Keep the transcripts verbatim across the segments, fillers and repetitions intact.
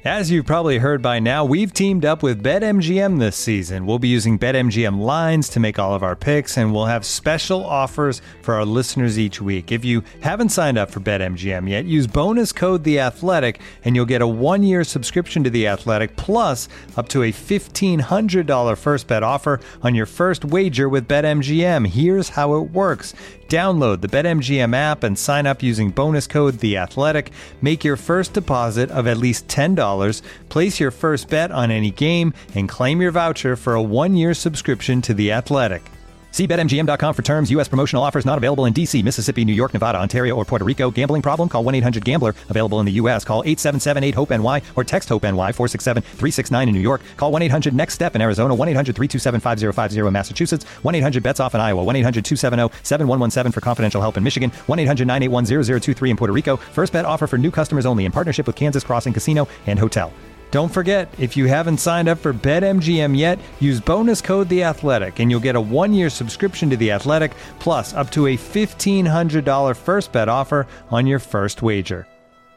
As you've probably heard by now, we've teamed up with BetMGM this season. We'll be using BetMGM lines to make all of our picks, and we'll have special offers for our listeners each week. If you haven't signed up for BetMGM yet, use bonus code The Athletic, and you'll get a one-year subscription to The Athletic, plus up to a fifteen hundred dollars first bet offer on your first wager with BetMGM. Here's how it works. Download the BetMGM app and sign up using bonus code The Athletic. Make your first deposit of at least ten dollars. Place your first bet on any game and claim your voucher for a one-year subscription to The Athletic. See Bet M G M dot com for terms. U S promotional offers not available in D C, Mississippi, New York, Nevada, Ontario, or Puerto Rico. Gambling problem? Call one eight hundred gambler. Available in the U S. Call eight seven seven eight hope N Y or text HOPE-NY four six seven three six nine in New York. Call one eight hundred next step in Arizona. one eight hundred three two seven five zero five zero in Massachusetts. one eight hundred bets off in Iowa. one eight hundred two seven zero seven one one seven for confidential help in Michigan. one eight hundred nine eight one zero zero two three in Puerto Rico. First bet offer for new customers only in partnership with Kansas Crossing Casino and Hotel. Don't forget, if you haven't signed up for BetMGM yet, use bonus code The Athletic, and you'll get a one-year subscription to The Athletic, plus up to a fifteen hundred dollars first bet offer on your first wager.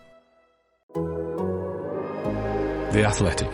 The Athletic.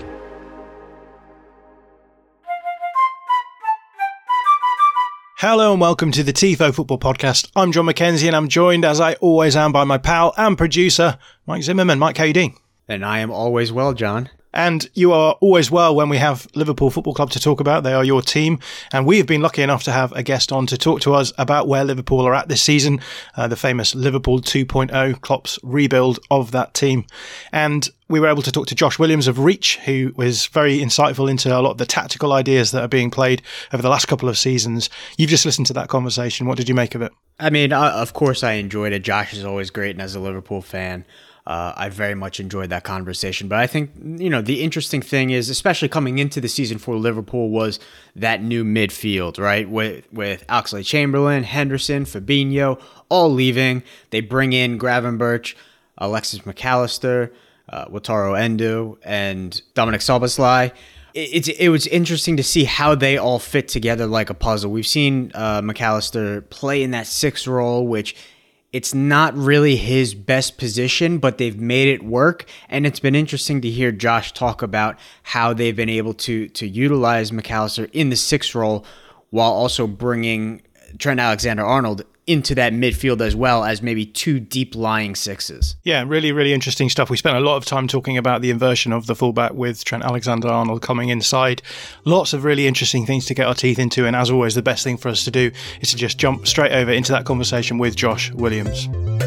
Hello and welcome to the TIFO Football Podcast. I'm John McKenzie, and I'm joined, as I always am, by my pal and producer, Mike Zimmerman. Mike, how you doing? And I am always well, John. And you are always well when we have Liverpool Football Club to talk about. They are your team. And we have been lucky enough to have a guest on to talk to us about where Liverpool are at this season, uh, the famous Liverpool two point oh, Klopp's rebuild of that team. And we were able to talk to Josh Williams of Reach, who was very insightful into a lot of the tactical ideas that are being played over the last couple of seasons. You've just listened to that conversation. What did you make of it? I mean, uh, of course I enjoyed it. Josh is always great, and as a Liverpool fan, Uh, I very much enjoyed that conversation. But I think, you know, the interesting thing is, especially coming into the season for Liverpool, was that new midfield, right? With with Oxlade-Chamberlain, Henderson, Fabinho, all leaving. They bring in Gravenberch, Alexis McAllister, uh, Wataru Endo, and Dominic Szoboszlai. It, it, it was interesting to see how they all fit together like a puzzle. We've seen uh, McAllister play in that sixth role, which it's not really his best position, but they've made it work. And it's been interesting to hear Josh talk about how they've been able to to utilize McAllister in the sixth role while also bringing Trent Alexander-Arnold into that midfield as well as maybe two deep-lying sixes. Yeah, really, really interesting stuff. We spent a lot of time talking about the inversion of the fullback with Trent Alexander-Arnold coming inside. Lots of really interesting things to get our teeth into, and as always, the best thing for us to do is to just jump straight over into that conversation with Josh Williams.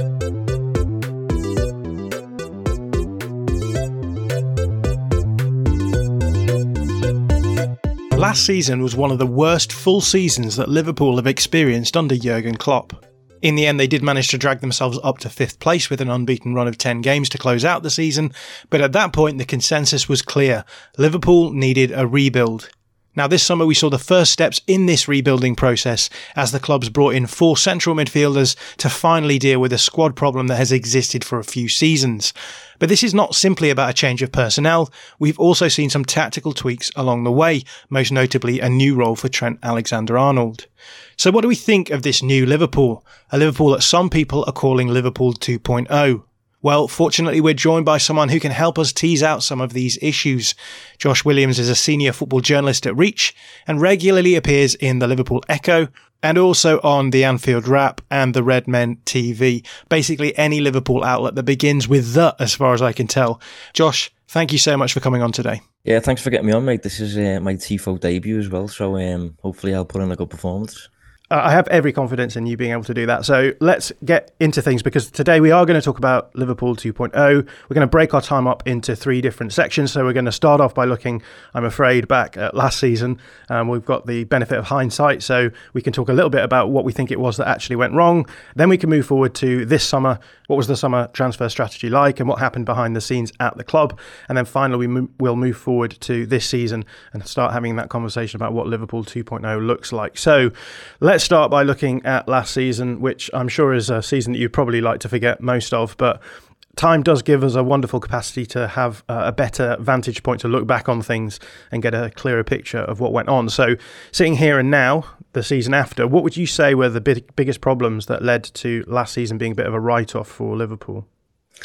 Last season was one of the worst full seasons that Liverpool have experienced under Jurgen Klopp. In the end, they did manage to drag themselves up to fifth place with an unbeaten run of ten games to close out the season, but at that point the consensus was clear. Liverpool needed a rebuild. Now, this summer we saw the first steps in this rebuilding process as the clubs brought in four central midfielders to finally deal with a squad problem that has existed for a few seasons. But this is not simply about a change of personnel. We've also seen some tactical tweaks along the way, most notably a new role for Trent Alexander-Arnold. So what do we think of this new Liverpool? A Liverpool that some people are calling Liverpool two point oh. Well, fortunately, we're joined by someone who can help us tease out some of these issues. Josh Williams is a senior football journalist at Reach and regularly appears in the Liverpool Echo and also on the Anfield Wrap and the Red Men T V. Basically, any Liverpool outlet that begins with the, as far as I can tell. Josh, thank you so much for coming on today. Yeah, thanks for getting me on, mate. This is uh, my Tifo debut as well, so um, hopefully I'll put in a good performance. Uh, I have every confidence in you being able to do that. So let's get into things, because today we are going to talk about Liverpool two point oh. We're going to break our time up into three different sections. So we're going to start off by looking, I'm afraid, back at last season. Um, we've got the benefit of hindsight, so we can talk a little bit about what we think it was that actually went wrong. Then we can move forward to this summer. What was the summer transfer strategy like and what happened behind the scenes at the club? And then finally, we mo- will move forward to this season and start having that conversation about what Liverpool two point oh looks like. So let's start by looking at last season, which I'm sure is a season that you'd probably like to forget most of, but time does give us a wonderful capacity to have a better vantage point to look back on things and get a clearer picture of what went on. So sitting here and now, the season after, what would you say were the big, biggest problems that led to last season being a bit of a write-off for Liverpool?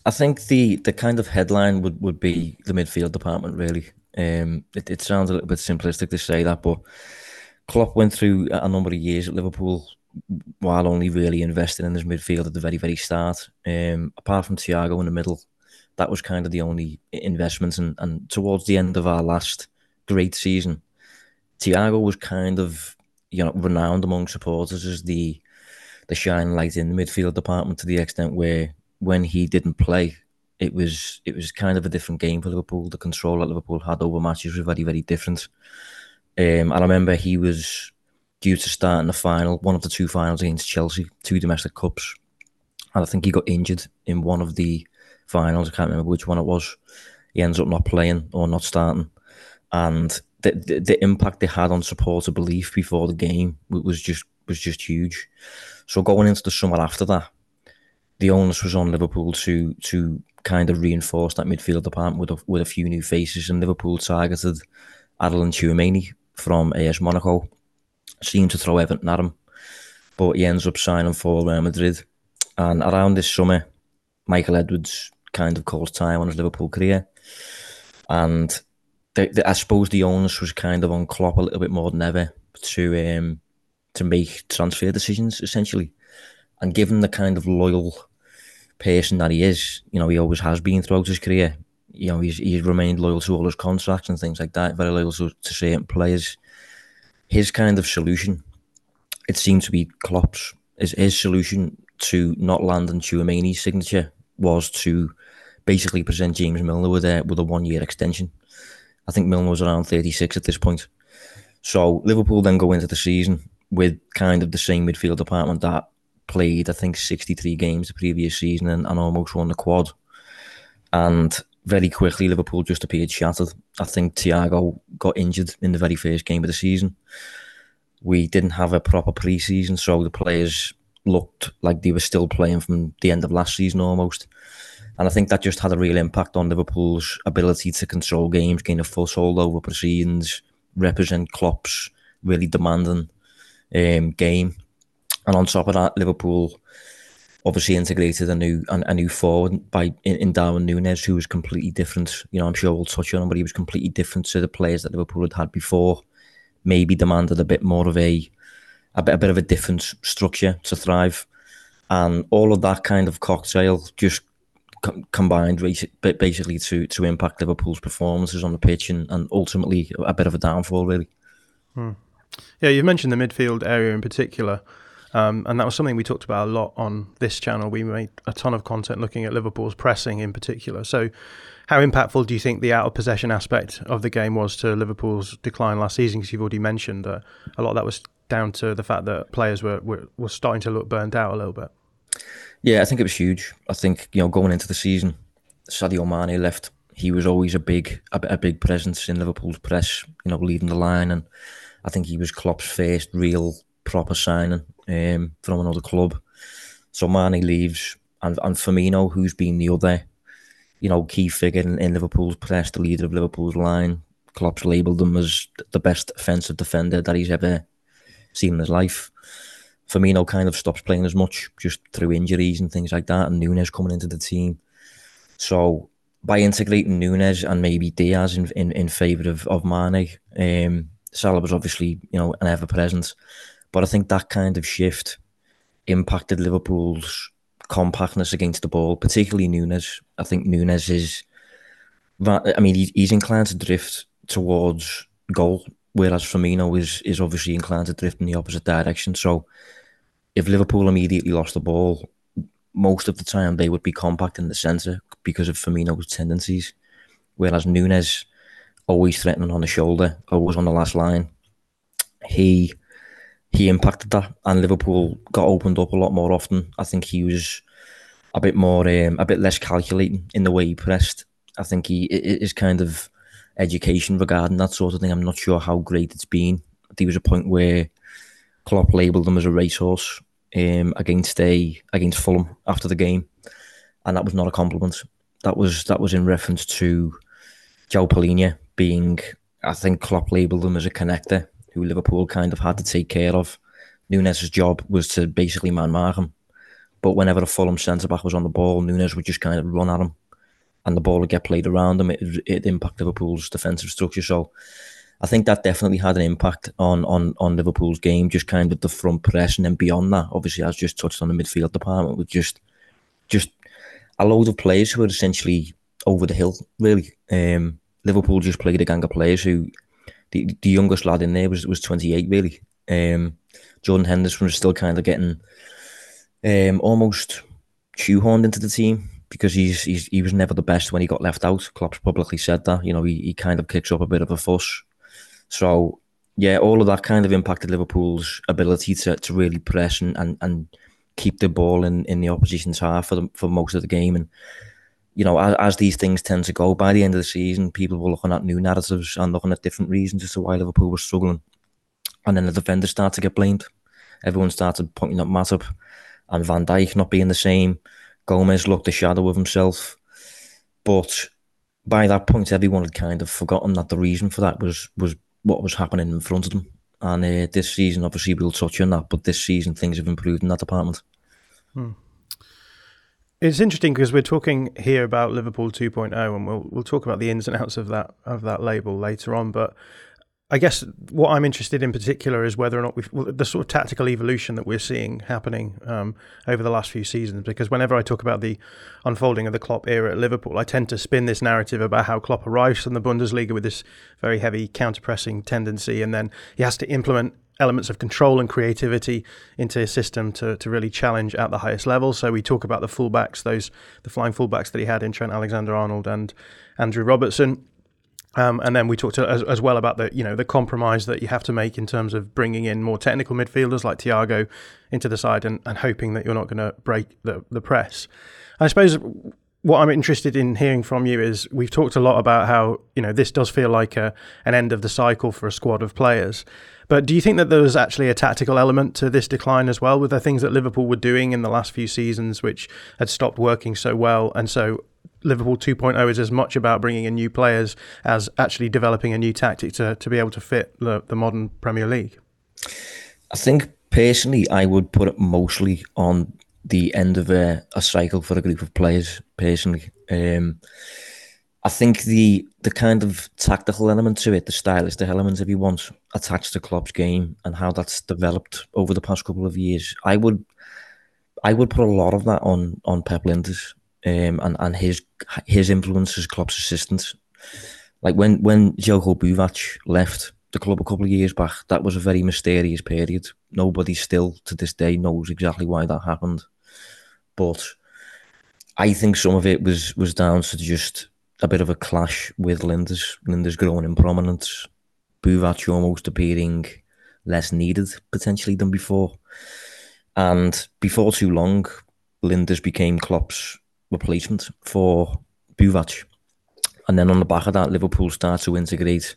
I think the the kind of headline would, would be the midfield department, really. Um, it, it sounds a little bit simplistic to say that, but Klopp went through a number of years at Liverpool while only really investing in his midfield at the very, very start. Um, apart from Thiago in the middle, that was kind of the only investments. And, and towards the end of our last great season, Thiago was kind of, you know, renowned among supporters as the the shining light in the midfield department, to the extent where when he didn't play, it was it was kind of a different game for Liverpool. The control that Liverpool had over matches was very, very different. Um, I remember he was due to start in the final, one of the two finals against Chelsea, two domestic cups. And I think he got injured in one of the finals. I can't remember which one it was. He ends up not playing or not starting. And the the, the impact they had on supporter belief before the game was just was just huge. So going into the summer after that, the onus was on Liverpool to to kind of reinforce that midfield department with a, with a few new faces. And Liverpool targeted Adelan Tchouameni from A S Monaco. Seemed to throw Everton at him, but he ends up signing for Real Madrid. And around this summer, Michael Edwards kind of calls time on his Liverpool career. And the, the, I suppose the onus was kind of on Klopp a little bit more than ever to um, to make transfer decisions, essentially. And given the kind of loyal person that he is, you know, he always has been throughout his career. You know, he's he's remained loyal to all his contracts and things like that, very loyal to, to certain players. His kind of solution, it seemed to be Klopp's, his, his solution to not landing Tchouameni's signature was to basically present James Milner with a, with a one-year extension. I think Milner was around thirty-six at this point. So Liverpool then go into the season with kind of the same midfield department that played, I think, sixty-three games the previous season and, and almost won the quad. And very quickly, Liverpool just appeared shattered. I think Thiago got injured in the very first game of the season. We didn't have a proper pre-season, so the players looked like they were still playing from the end of last season almost. And I think that just had a real impact on Liverpool's ability to control games, gain a foothold over proceedings, represent Klopp's really demanding um, game. And on top of that, Liverpool obviously integrated a new a, a new forward by in, in Darwin Núñez, who was completely different. You know, I'm sure we'll touch on him, but he was completely different to the players that Liverpool had had before. Maybe demanded a bit more of a a bit, a bit of a different structure to thrive. And all of that kind of cocktail just co- combined basically to to impact Liverpool's performances on the pitch and, and ultimately a bit of a downfall, really. Hmm. Yeah, you've mentioned the midfield area in particular. Um, and that was something we talked about a lot on this channel. We made a ton of content looking at Liverpool's pressing in particular. So how impactful do you think the out-of-possession aspect of the game was to Liverpool's decline last season? Because you've already mentioned that a lot of that was down to the fact that players were, were, were starting to look burnt out a little bit. Yeah, I think it was huge. I think, you know, going into the season, Sadio Mane left. He was always a big a, a big presence in Liverpool's press, you know, leading the line. And I think he was Klopp's first real proper signing um, from another club. So Mane leaves, and, and Firmino, who's been the other, you know, key figure in, in Liverpool's press, the leader of Liverpool's line. Klopp's labelled him as the best offensive defender that he's ever seen in his life. Firmino kind of stops playing as much, just through injuries and things like that, and Núñez coming into the team. So by integrating Núñez and maybe Diaz in in, in favour of, of Mane, um, Salah was obviously, you know, an ever-present. But I think that kind of shift impacted Liverpool's compactness against the ball, particularly Núñez. I think Núñez is, I mean, he's inclined to drift towards goal, whereas Firmino is is obviously inclined to drift in the opposite direction. So if Liverpool immediately lost the ball, most of the time they would be compact in the centre because of Firmino's tendencies, whereas Núñez, always threatening on the shoulder, always on the last line, he... He impacted that, and Liverpool got opened up a lot more often. I think he was a bit more, um, a bit less calculating in the way he pressed. I think he his kind of education regarding that sort of thing, I'm not sure how great it's been. There was a point where Klopp labelled him as a racehorse um, against a against Fulham after the game, and that was not a compliment. That was that was in reference to João Palhinha being, I think Klopp labelled him as a connector, who Liverpool kind of had to take care of. Núñez's job was to basically man-mark him. But whenever a Fulham centre-back was on the ball, Núñez would just kind of run at him and the ball would get played around him. It, it impacted Liverpool's defensive structure. So I think that definitely had an impact on, on, on Liverpool's game, just kind of the front press. And then beyond that, obviously, as just touched on the midfield department, with just just a load of players who were essentially over the hill, really. Um, Liverpool just played a gang of players who, the, the youngest lad in there was, was twenty-eight, really. Um, Jordan Henderson was still kind of getting um, almost shoehorned into the team because he's, he's he was never the best when he got left out. Klopp's publicly said that. You know, he, he kind of kicks up a bit of a fuss. So, yeah, all of that kind of impacted Liverpool's ability to, to really press and, and, and keep the ball in, in the opposition's half for the, for most of the game. And, you know, as, as these things tend to go, by the end of the season, people were looking at new narratives and looking at different reasons as to why Liverpool was struggling. And then the defenders started to get blamed. Everyone started pointing at Matip and Van Dijk not being the same. Gomez looked a shadow of himself. But by that point, everyone had kind of forgotten that the reason for that was was what was happening in front of them. And uh, this season, obviously, we'll touch on that, but this season, things have improved in that department. Hmm. It's interesting because we're talking here about Liverpool two point oh, and we'll we'll talk about the ins and outs of that of that label later on. But I guess what I'm interested in particular is whether or not we've the sort of tactical evolution that we're seeing happening um, over the last few seasons. Because whenever I talk about the unfolding of the Klopp era at Liverpool, I tend to spin this narrative about how Klopp arrives in the Bundesliga with this very heavy counter-pressing tendency, and then he has to implement elements of control and creativity into his system to to really challenge at the highest level. So we talk about the fullbacks, those the flying fullbacks that he had in Trent Alexander-Arnold and Andrew Robertson. Um, and then we talked as, as well about the you know the compromise that you have to make in terms of bringing in more technical midfielders like Thiago into the side and, and hoping that you're not going to break the, the press. I suppose what I'm interested in hearing from you is we've talked a lot about how you know this does feel like a, an end of the cycle for a squad of players. But do you think that there was actually a tactical element to this decline as well? Were there things that Liverpool were doing in the last few seasons which had stopped working so well, and so Liverpool two point oh is as much about bringing in new players as actually developing a new tactic to, to be able to fit the, the modern Premier League? I think personally I would put it mostly on the end of a, a cycle for a group of players, personally. Um, I think the the kind of tactical element to it, the stylistic element, if you want, attached to Klopp's game and how that's developed over the past couple of years, I would I would put a lot of that on on Pep Lijnders. Um, and, and his his influence as Klopp's assistant. Like when, when Željko Buvac left the club a couple of years back, that was a very mysterious period. Nobody still to this day knows exactly why that happened. But I think some of it was, was down to just a bit of a clash with Lijnders. Lijnders growing in prominence, Buvac almost appearing less needed potentially than before. And before too long, Lijnders became Klopp's replacement for Buvac. And then on the back of that, Liverpool started to integrate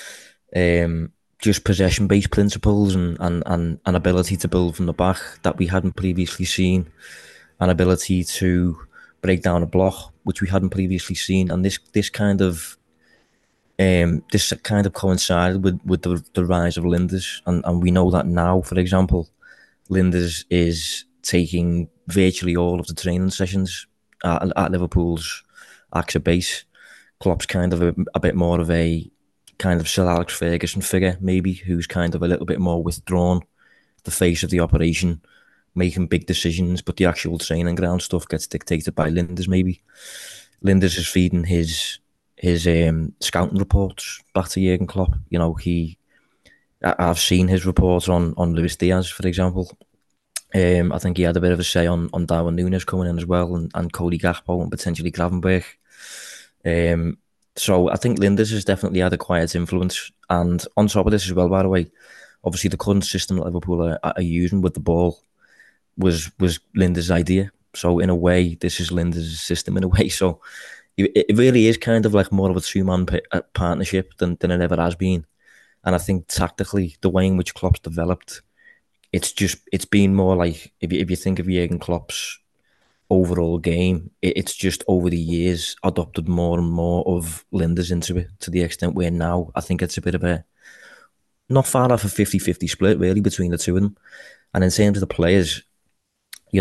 um, just possession-based principles and, and, and an ability to build from the back that we hadn't previously seen, an ability to break down a block, which we hadn't previously seen. And this this kind of um, this kind of coincided with, with the, the rise of Lijnders. And, and we know that now, for example, Lijnders is taking virtually all of the training sessions At, at Liverpool's A X A base. Klopp's kind of a, a bit more of a kind of Sir Alex Ferguson figure, maybe, who's kind of a little bit more withdrawn, the face of the operation, making big decisions, but the actual training ground stuff gets dictated by Lijnders, maybe. Lijnders is feeding his his um, scouting reports back to Jurgen Klopp. You know, he, I, I've seen his reports on, on Luis Diaz, for example. Um, I think he had a bit of a say on, on Darwin Núñez coming in as well, and, and Cody Gakpo and potentially Gravenberch. Um, so I think Lijnders has definitely had a quiet influence. And on top of this as well, by the way, obviously the current system that Liverpool are, are using with the ball was was Lijnders' idea. So in a way, this is Lijnders' system in a way. So it, it really is kind of like more of a two-man p- partnership than, than it ever has been. And I think tactically, the way in which Klopp's developed, It's just, it's been more like, if you, if you think of Jurgen Klopp's overall game, it, it's just over the years adopted more and more of Lijnders into it, to the extent where now I think it's a bit of a, not far off a fifty-fifty split really between the two of them. And in terms of the players, you know,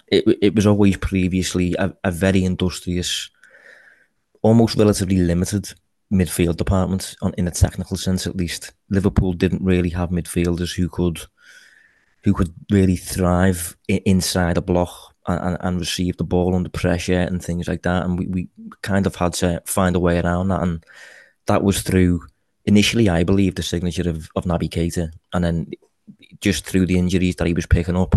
it it was always previously a, a very industrious, almost relatively limited midfield department on, in a technical sense at least. Liverpool didn't really have midfielders who could who could really thrive I- inside a block and, and, and receive the ball under pressure and things like that. And we, we kind of had to find a way around that. And that was through, initially, I believe, the signature of, of Naby Keita. And then just through the injuries that he was picking up,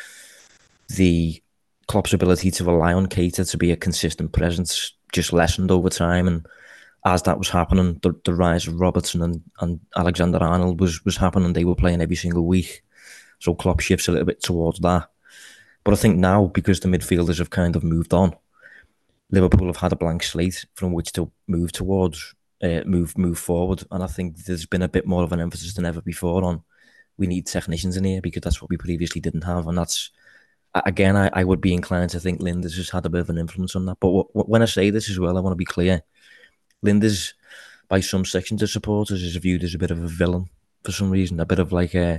the Klopp's ability to rely on Keita to be a consistent presence just lessened over time. And as that was happening, the, the rise of Robertson and, and Alexander-Arnold was, was happening. They were playing every single week. So Klopp shifts a little bit towards that. But I think now, because the midfielders have kind of moved on, Liverpool have had a blank slate from which to move towards, uh, move move forward. And I think there's been a bit more of an emphasis than ever before on we need technicians in here, because that's what we previously didn't have. And that's, again, I, I would be inclined to think Lijnders has had a bit of an influence on that. But w- w- when I say this as well, I want to be clear. Lijnders, by some sections of supporters, is viewed as a bit of a villain for some reason, a bit of like a...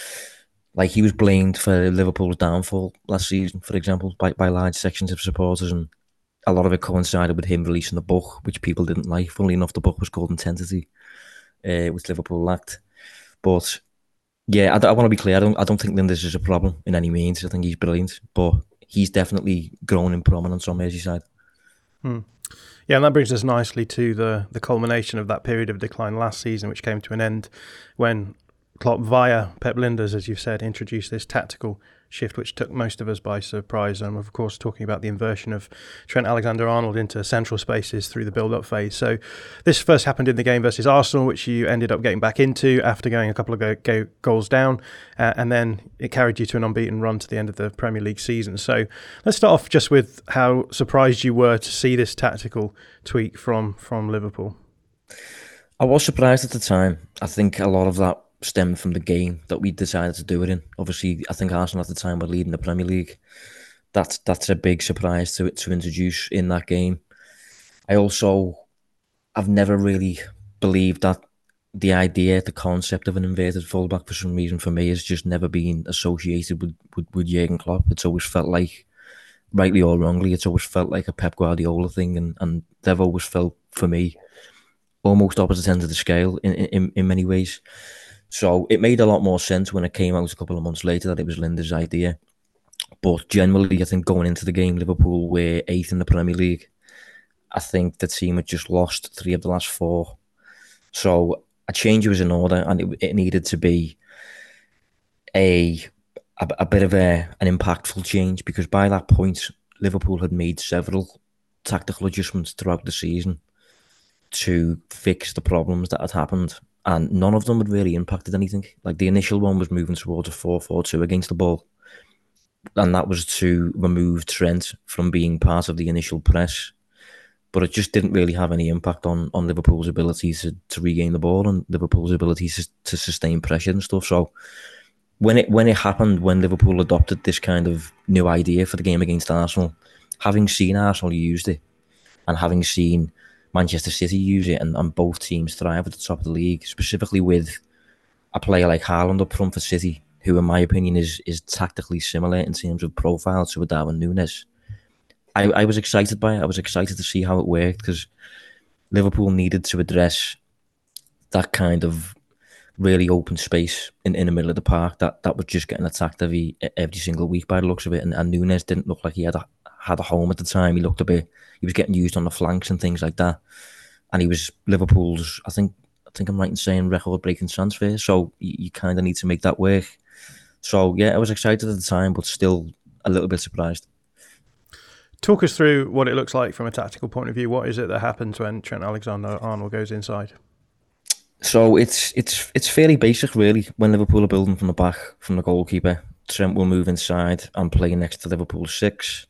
Like he was blamed for Liverpool's downfall last season, for example, by, by large sections of supporters, and a lot of it coincided with him releasing the book, which people didn't like. Funnily enough, the book was called Intensity, uh, which Liverpool lacked. But yeah, I, I want to be clear. I don't, I don't think Lijnders is a problem in any means. I think he's brilliant, but he's definitely grown in prominence on Merseyside. Hmm. Yeah, and that brings us nicely to the the culmination of that period of decline last season, which came to an end when Klopp, via Pep Lijnders, as you've said, introduced this tactical shift, which took most of us by surprise. And of course, talking about the inversion of Trent Alexander-Arnold into central spaces through the build-up phase. So this first happened in the game versus Arsenal, which you ended up getting back into after going a couple of go- go- goals down. Uh, and then it carried you to an unbeaten run to the end of the Premier League season. So let's start off just with how surprised you were to see this tactical tweak from, from Liverpool. I was surprised at the time. I think a lot of that stemmed from the game that we decided to do it in. Obviously, I think Arsenal at the time were leading the Premier League. That's that's a big surprise to to introduce in that game. I also, I've never really believed that the idea, the concept of an inverted fullback for some reason for me has just never been associated with, with, with Jurgen Klopp. It's always felt like, rightly or wrongly, it's always felt like a Pep Guardiola thing, and, and they've always felt, for me, almost opposite ends of the scale in, in, in many ways. So it made a lot more sense when it came out a couple of months later that it was Lijnders' idea. But generally, I think going into the game, Liverpool were eighth in the Premier League. I think the team had just lost three of the last four. So a change was in order, and it, it needed to be a, a a bit of a an impactful change, because by that point, Liverpool had made several tactical adjustments throughout the season to fix the problems that had happened. And none of them had really impacted anything. Like the initial one was moving towards a four four two against the ball. And that was to remove Trent from being part of the initial press. But it just didn't really have any impact on, on Liverpool's ability to, to regain the ball and Liverpool's ability to, to sustain pressure and stuff. So when it when it happened, when Liverpool adopted this kind of new idea for the game against Arsenal, having seen Arsenal used it and having seen Manchester City use it, and, and both teams thrive at the top of the league, specifically with a player like Haaland up front for City, who in my opinion is is tactically similar in terms of profile to Darwin Núñez. I, I was excited by it. I was excited to see how it worked, because Liverpool needed to address that kind of really open space in, in the middle of the park that, that was just getting attacked every every single week by the looks of it. And, and Núñez didn't look like he had a, had a home at the time. He looked a bit, he was getting used on the flanks and things like that. And he was Liverpool's, I think, I think I'm right in saying, record-breaking transfer. So you, you kind of need to make that work. So yeah, I was excited at the time, but still a little bit surprised. Talk us through what it looks like from a tactical point of view. What is it that happens when Trent Alexander-Arnold goes inside? So it's it's it's fairly basic, really. When Liverpool are building from the back, from the goalkeeper, Trent will move inside and play next to Liverpool's six.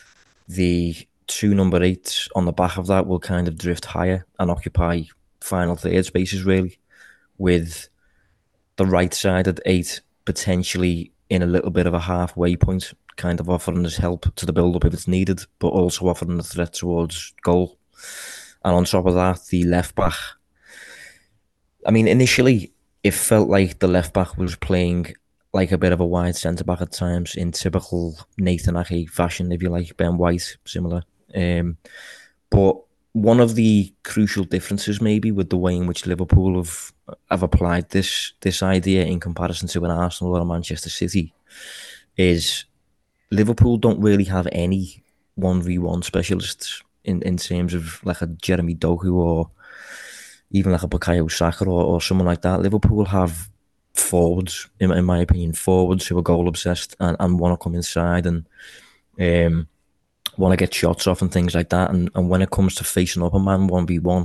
The two number eights on the back of that will kind of drift higher and occupy final third spaces, really, with the right side at eight potentially in a little bit of a halfway point, kind of offering his help to the build-up if it's needed, but also offering a threat towards goal. And on top of that, the left-back, I mean, initially, it felt like the left-back was playing like a bit of a wide centre back at times in typical Nathan Ake fashion, if you like. Ben White, similar. Um, but one of the crucial differences, maybe, with the way in which Liverpool have have applied this this idea in comparison to an Arsenal or a Manchester City, is Liverpool don't really have any one v one specialists in, in terms of like a Jeremy Doku or even like a Bukayo Saka or, or someone like that. Liverpool have forwards, in, in my opinion, forwards who are goal obsessed and, and want to come inside and um, want to get shots off and things like that. And, and when it comes to facing up a man one v one,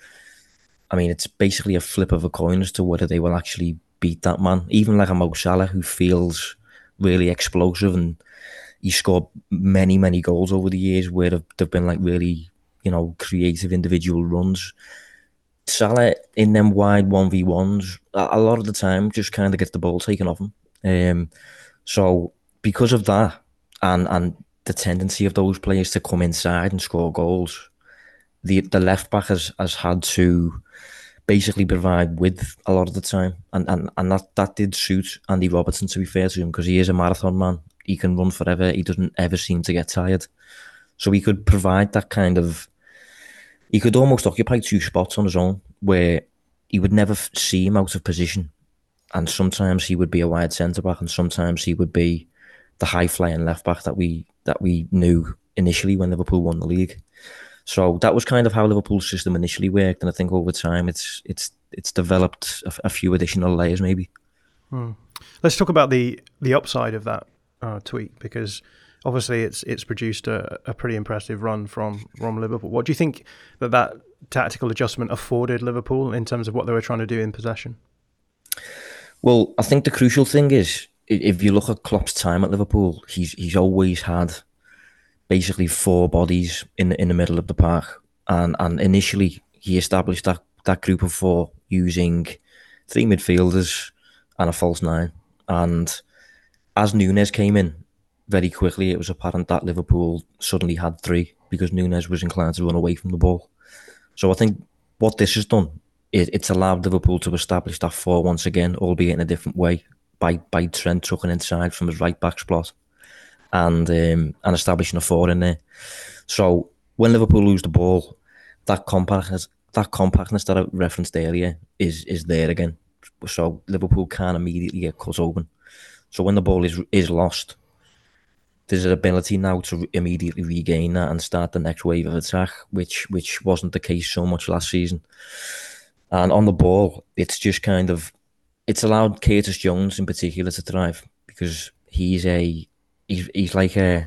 I mean, it's basically a flip of a coin as to whether they will actually beat that man. Even like a Mo Salah, who feels really explosive, and he scored many, many goals over the years where they've, they've been like really, you know, creative individual runs. Salah in them wide one v ones, a lot of the time, just kind of gets the ball taken off him. Um, so because of that, and and the tendency of those players to come inside and score goals, the the left back has, has had to basically provide width a lot of the time, and and, and that, that did suit Andy Robertson, to be fair to him, because he is a marathon man. He can run forever. He doesn't ever seem to get tired. So he could provide that kind of, he could almost occupy two spots on his own where he would never see him out of position. And sometimes he would be a wide centre-back, and sometimes he would be the high-flying left-back that we that we knew initially when Liverpool won the league. So that was kind of how Liverpool's system initially worked, and I think over time it's it's it's developed a, a few additional layers, maybe. Hmm. Let's talk about the the upside of that uh, tweak, because obviously it's it's produced a, a pretty impressive run from from Liverpool. What do you think that that tactical adjustment afforded Liverpool in terms of what they were trying to do in possession? Well, I think the crucial thing is, if you look at Klopp's time at Liverpool, he's he's always had basically four bodies in in the middle of the park, and and initially he established that that group of four using three midfielders and a false nine. And as Núñez came in, very quickly it was apparent that Liverpool suddenly had three, because Núñez was inclined to run away from the ball. So I think what this has done, it, it's allowed Liverpool to establish that four once again, albeit in a different way, by by Trent tucking inside from his right back spot and um, and establishing a four in there. So when Liverpool lose the ball, that compactness, that compactness that I referenced earlier is is there again. So Liverpool can't immediately get cut open. So when the ball is is lost, there's an ability now to immediately regain that and start the next wave of attack, which which wasn't the case so much last season. And on the ball, it's just kind of, it's allowed Curtis Jones in particular to thrive, because he's a he's he's like a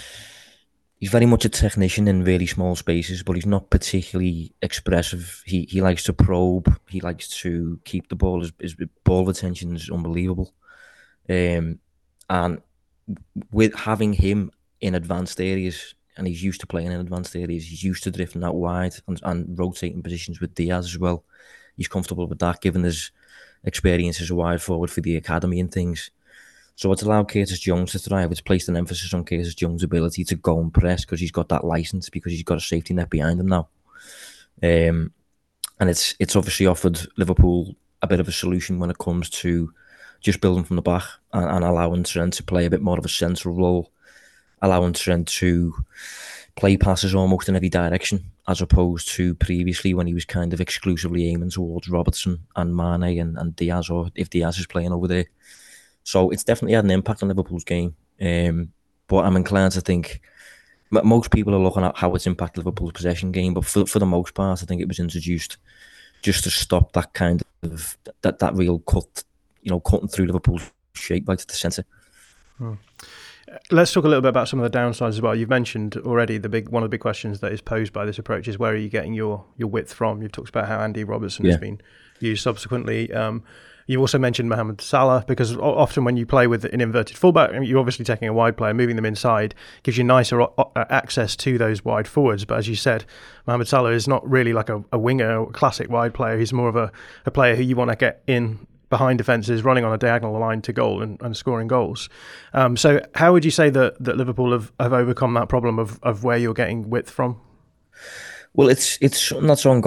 he's very much a technician in really small spaces, but he's not particularly expressive. He he likes to probe. He likes to keep the ball. His, his ball retention is unbelievable. Um, and with having him in advanced areas, and he's used to playing in advanced areas, he's used to drifting out wide and, and rotating positions with Diaz as well. He's comfortable with that, given his experience as a wide forward for the academy and things. So it's allowed Curtis Jones to thrive. It's placed an emphasis on Curtis Jones' ability to go and press, because he's got that license, because he's got a safety net behind him now. Um, and it's it's obviously offered Liverpool a bit of a solution when it comes to just building from the back and, and allowing Trent to play a bit more of a central role, allowing Trent to play passes almost in every direction, as opposed to previously when he was kind of exclusively aiming towards Robertson and Mane and, and Diaz, or if Diaz is playing over there. So it's definitely had an impact on Liverpool's game. Um, but I'm inclined to think, most people are looking at how it's impacted Liverpool's possession game, but for, for the most part, I think it was introduced just to stop that kind of, that, that real cut, you know, cutting through Liverpool's shape right to the centre. Hmm. Let's talk a little bit about some of the downsides as well. You've mentioned already the big one of the big questions that is posed by this approach is, where are you getting your your width from? You've talked about how Andy Robertson yeah. has been used subsequently. Um, you also mentioned Mohamed Salah, because often when you play with an inverted fullback, you're obviously taking a wide player, moving them inside, gives you nicer access to those wide forwards. But as you said, Mohamed Salah is not really like a, a winger or a classic wide player. He's more of a, a player who you want to get in behind defences, running on a diagonal line to goal and, and scoring goals. Um, so how would you say that, that Liverpool have, have overcome that problem of, of where you're getting width from? Well, it's it's something that's ongoing.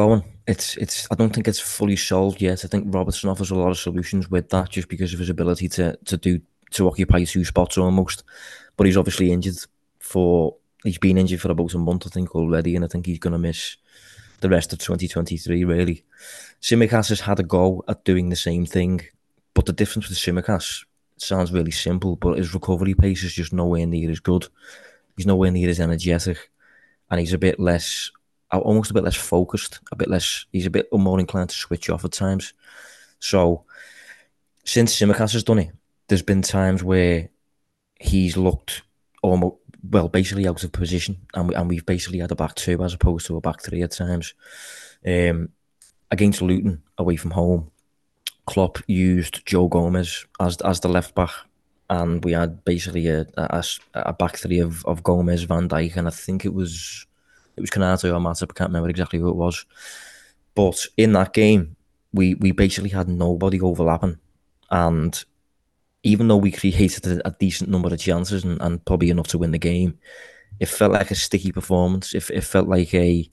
it's it's. I don't think it's fully solved yet. I think Robertson offers a lot of solutions with that, just because of his ability to to do to occupy two spots almost. But he's obviously injured for. He's been injured for about a month, I think, already, and I think he's going to miss the rest of twenty twenty-three. Really, Tsimikas has had a go at doing the same thing, but the difference with Tsimikas, it sounds really simple, but his recovery pace is just nowhere near as good. He's nowhere near as energetic, and he's a bit less. Almost a bit less focused, a bit less. He's a bit more inclined to switch off at times. So, since Tsimikas has done it, there's been times where he's looked almost well, basically out of position, and we, and we've basically had a back two as opposed to a back three at times. Um, against Luton away from home, Klopp used Joe Gomez as as the left back, and we had basically a a, a back three of, of Gomez, Van Dijk, and I think it was. It was Konaté or Matip, I can't remember exactly who it was. But in that game, we, we basically had nobody overlapping. And even though we created a, a decent number of chances and, and probably enough to win the game, it felt like a sticky performance. It, it felt like a...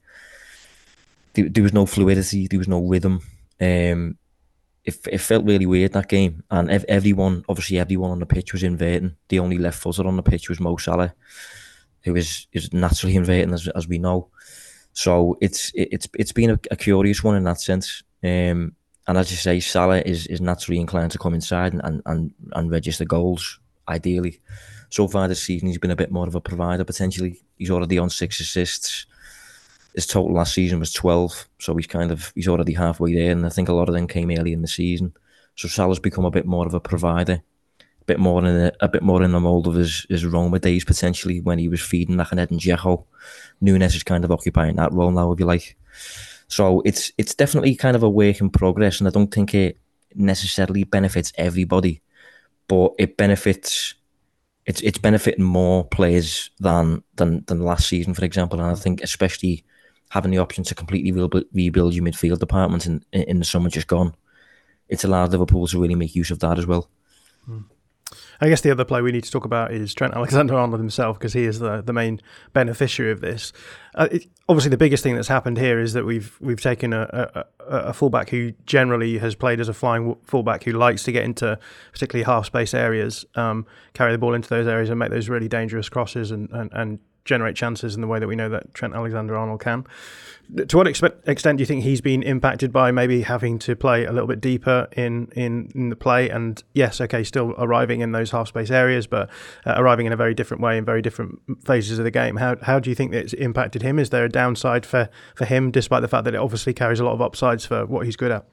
There, there was no fluidity, there was no rhythm. Um, it, it felt really weird, that game. And ev- everyone, obviously everyone on the pitch was inverting. The only left footer on the pitch was Mo Salah, who is, is naturally inverting, as as we know. So it's it, it's it's been a, a curious one in that sense. Um, and as you say, Salah is, is naturally inclined to come inside and, and, and register goals, ideally. So far this season, he's been a bit more of a provider, potentially. He's already on six assists. His total last season was twelve, so he's kind of he's already halfway there, and I think a lot of them came early in the season. So Salah's become a bit more of a provider. A bit more in a, a bit more in the mould of his, his Roma days, potentially, when he was feeding Ahmed and Dzeko. Núñez is kind of occupying that role now, if you like. So it's it's definitely kind of a work in progress, and I don't think it necessarily benefits everybody, but it benefits it's it's benefiting more players than than than last season, for example. And I think especially having the option to completely rebuild, rebuild your midfield department in in the summer just gone, it's allowed Liverpool to really make use of that as well. Mm. I guess the other player we need to talk about is Trent Alexander-Arnold himself, because he is the, the main beneficiary of this. Uh, it, obviously, the biggest thing that's happened here is that we've we've taken a, a, a fullback who generally has played as a flying fullback, who likes to get into particularly half-space areas, um, carry the ball into those areas and make those really dangerous crosses and, and, and generate chances in the way that we know that Trent Alexander-Arnold can. To what expe- extent do you think he's been impacted by maybe having to play a little bit deeper in, in, in the play? And yes, okay, still arriving in those half-space areas, but uh, arriving in a very different way in very different phases of the game. How how do you think that it's impacted him? Is there a downside for, for him, despite the fact that it obviously carries a lot of upsides for what he's good at?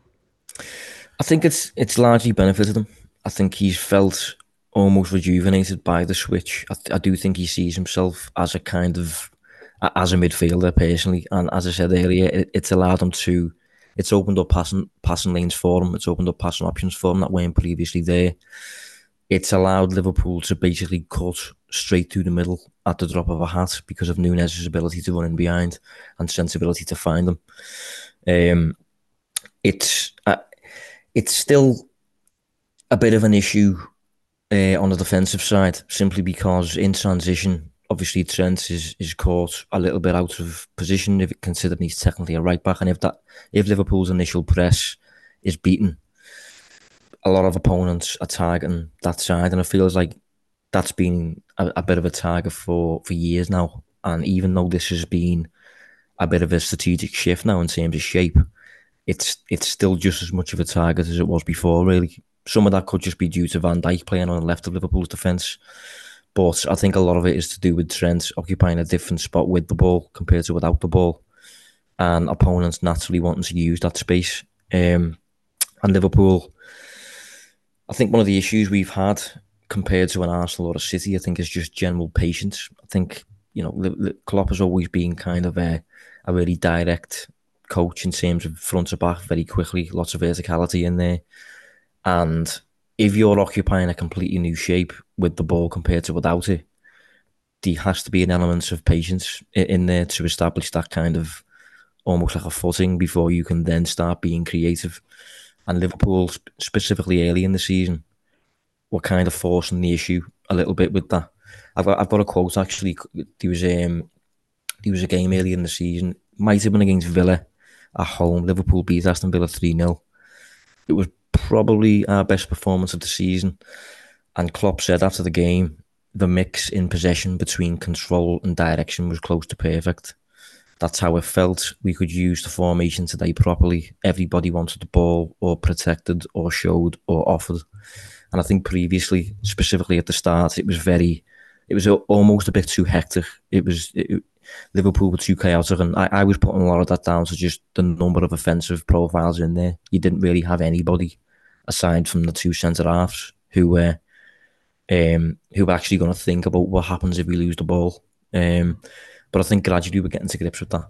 I think it's it's largely benefited him. I think he's felt almost rejuvenated by the switch. I, I do think he sees himself as a kind of as a midfielder personally, and as I said earlier, it, it's allowed him to. It's opened up passing passing lanes for him. It's opened up passing options for him that weren't previously there. It's allowed Liverpool to basically cut straight through the middle at the drop of a hat because of Núñez's ability to run in behind and sensibility to find them. Um, it's uh, it's still a bit of an issue uh, on the defensive side, simply because in transition, obviously Trent is, is caught a little bit out of position, if considering he's technically a right back, and if that if Liverpool's initial press is beaten, a lot of opponents are targeting that side, and it feels like that's been a, a bit of a target for, for years now. And even though this has been a bit of a strategic shift now in terms of shape, it's it's still just as much of a target as it was before, really. Some of that could just be due to Van Dijk playing on the left of Liverpool's defence, but I think a lot of it is to do with Trent occupying a different spot with the ball compared to without the ball, and opponents naturally wanting to use that space. Um, and Liverpool, I think one of the issues we've had compared to an Arsenal or a City, I think, is just general patience. I think, you know, Klopp has always been kind of a, a really direct coach in terms of front to back, very quickly, lots of verticality in there. And if you're occupying a completely new shape with the ball compared to without it, there has to be an element of patience in there to establish that kind of almost like a footing before you can then start being creative. And Liverpool, specifically early in the season, were kind of forcing the issue a little bit with that. I've got, I've got a quote, actually. There was, um, there was a game early in the season, might have been against Villa. at home. Liverpool beat Aston Villa three nil. It was probably our best performance of the season. And Klopp said after the game, the mix in possession between control and direction was close to perfect. That's how it felt. We could use the formation today properly. Everybody wanted the ball or protected or showed or offered. And I think previously, specifically at the start, it was very, it was almost a bit too hectic. It was, it, Liverpool were too chaotic. And I, I was putting a lot of that down to just the number of offensive profiles in there. You didn't really have anybody aside from the two centre-halves who were um, who were actually going to think about what happens if we lose the ball. Um, but I think gradually we're getting to grips with that.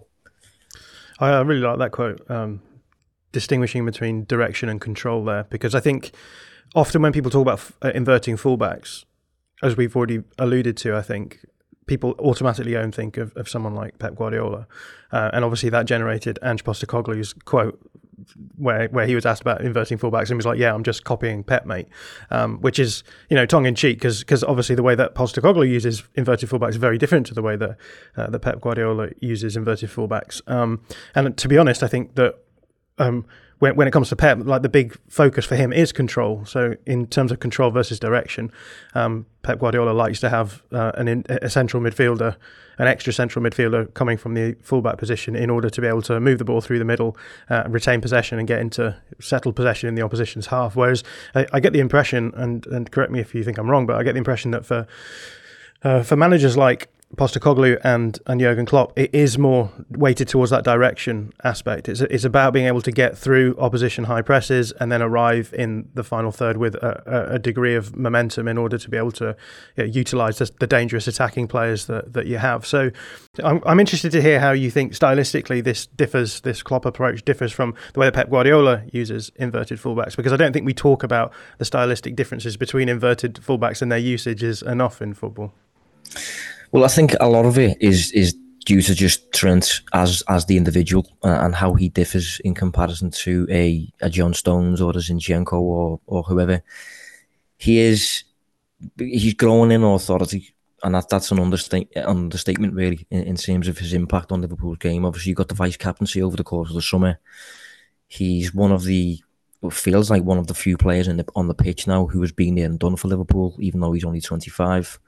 I really like that quote, um, distinguishing between direction and control there, because I think often when people talk about f- uh, inverting fullbacks, as we've already alluded to, I think people automatically own think of, of someone like Pep Guardiola. Uh, and obviously that generated Ange Postecoglou's quote where where he was asked about inverting fullbacks and he was like, yeah, I'm just copying Pep, mate. Um, which is, you know, tongue in cheek because because obviously the way that Postecoglou uses inverted fullbacks is very different to the way that, uh, that Pep Guardiola uses inverted fullbacks. Um, and to be honest, I think that um, when when it comes to Pep, like the big focus for him is control. So in terms of control versus direction, um, Pep Guardiola likes to have uh, an in, a central midfielder, an extra central midfielder coming from the fullback position in order to be able to move the ball through the middle, uh, retain possession and get into settled possession in the opposition's half. Whereas I, I get the impression, and and correct me if you think I'm wrong, but I get the impression that for uh, for managers like Postecoglou and, and Jurgen Klopp, it is more weighted towards that direction aspect. It's it's about being able to get through opposition high presses and then arrive in the final third with a, a degree of momentum in order to be able to you know, utilise the, the dangerous attacking players that, that you have. So I'm I'm interested to hear how you think stylistically this differs, this Klopp approach differs from the way that Pep Guardiola uses inverted fullbacks, because I don't think we talk about the stylistic differences between inverted fullbacks and their usages enough in football. Well, I think a lot of it is is due to just Trent as as the individual uh, and how he differs in comparison to a, a John Stones or a Zinchenko or or whoever. He is he's growing in authority, and that, that's an understate, understatement really in, in terms of his impact on Liverpool's game. Obviously, he got the vice captaincy over the course of the summer. He's one of the what feels like one of the few players in the, on the pitch now who has been there and done for Liverpool, even though he's only twenty-five.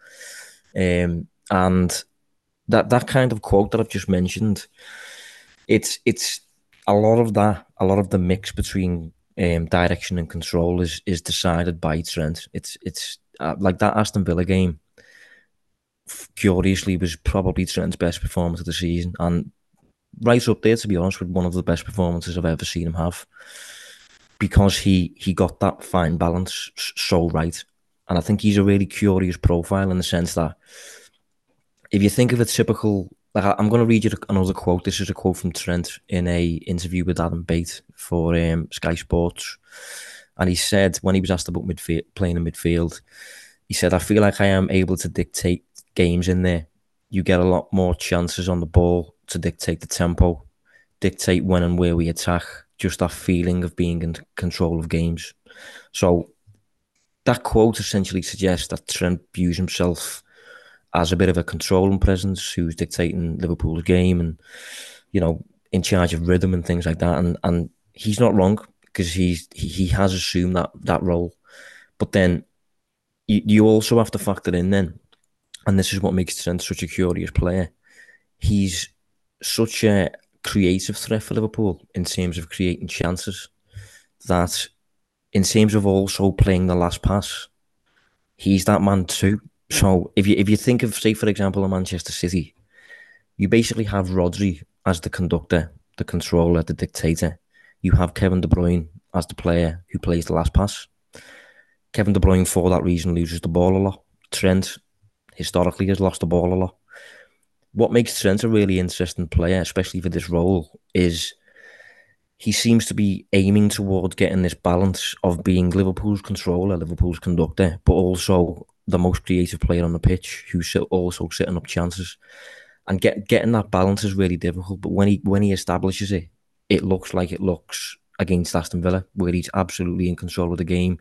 Um, And that that kind of quote that I've just mentioned, it's it's a lot of that, a lot of the mix between um, direction and control is is decided by Trent. It's it's uh, like that Aston Villa game. Curiously, was probably Trent's best performance of the season, and right up there, to be honest, with one of the best performances I've ever seen him have, because he he got that fine balance so right, and I think he's a really curious profile in the sense that, if you think of a typical, like I'm going to read you another quote. This is a quote from Trent in a interview with Adam Bate for um, Sky Sports, and he said when he was asked about midfield, playing in midfield, he said, "I feel like I am able to dictate games in there. You get a lot more chances on the ball to dictate the tempo, dictate when and where we attack. Just that feeling of being in control of games." So that quote essentially suggests that Trent views himself as a bit of a controlling presence who's dictating Liverpool's game and, you know, in charge of rhythm and things like that. And and he's not wrong, because he's he, he has assumed that that role. But then you, you also have to factor in then, and this is what makes Trent such a curious player, he's such a creative threat for Liverpool in terms of creating chances, that in terms of also playing the last pass, he's that man too. So if you if you think of, say, for example, a Manchester City, you basically have Rodri as the conductor, the controller, the dictator. You have Kevin De Bruyne as the player who plays the last pass. Kevin De Bruyne, for that reason, loses the ball a lot. Trent, historically, has lost the ball a lot. What makes Trent a really interesting player, especially for this role, is he seems to be aiming towards getting this balance of being Liverpool's controller, Liverpool's conductor, but also the most creative player on the pitch who's also setting up chances. And get, getting that balance is really difficult, but when he when he establishes it, it looks like it looks against Aston Villa, where he's absolutely in control of the game,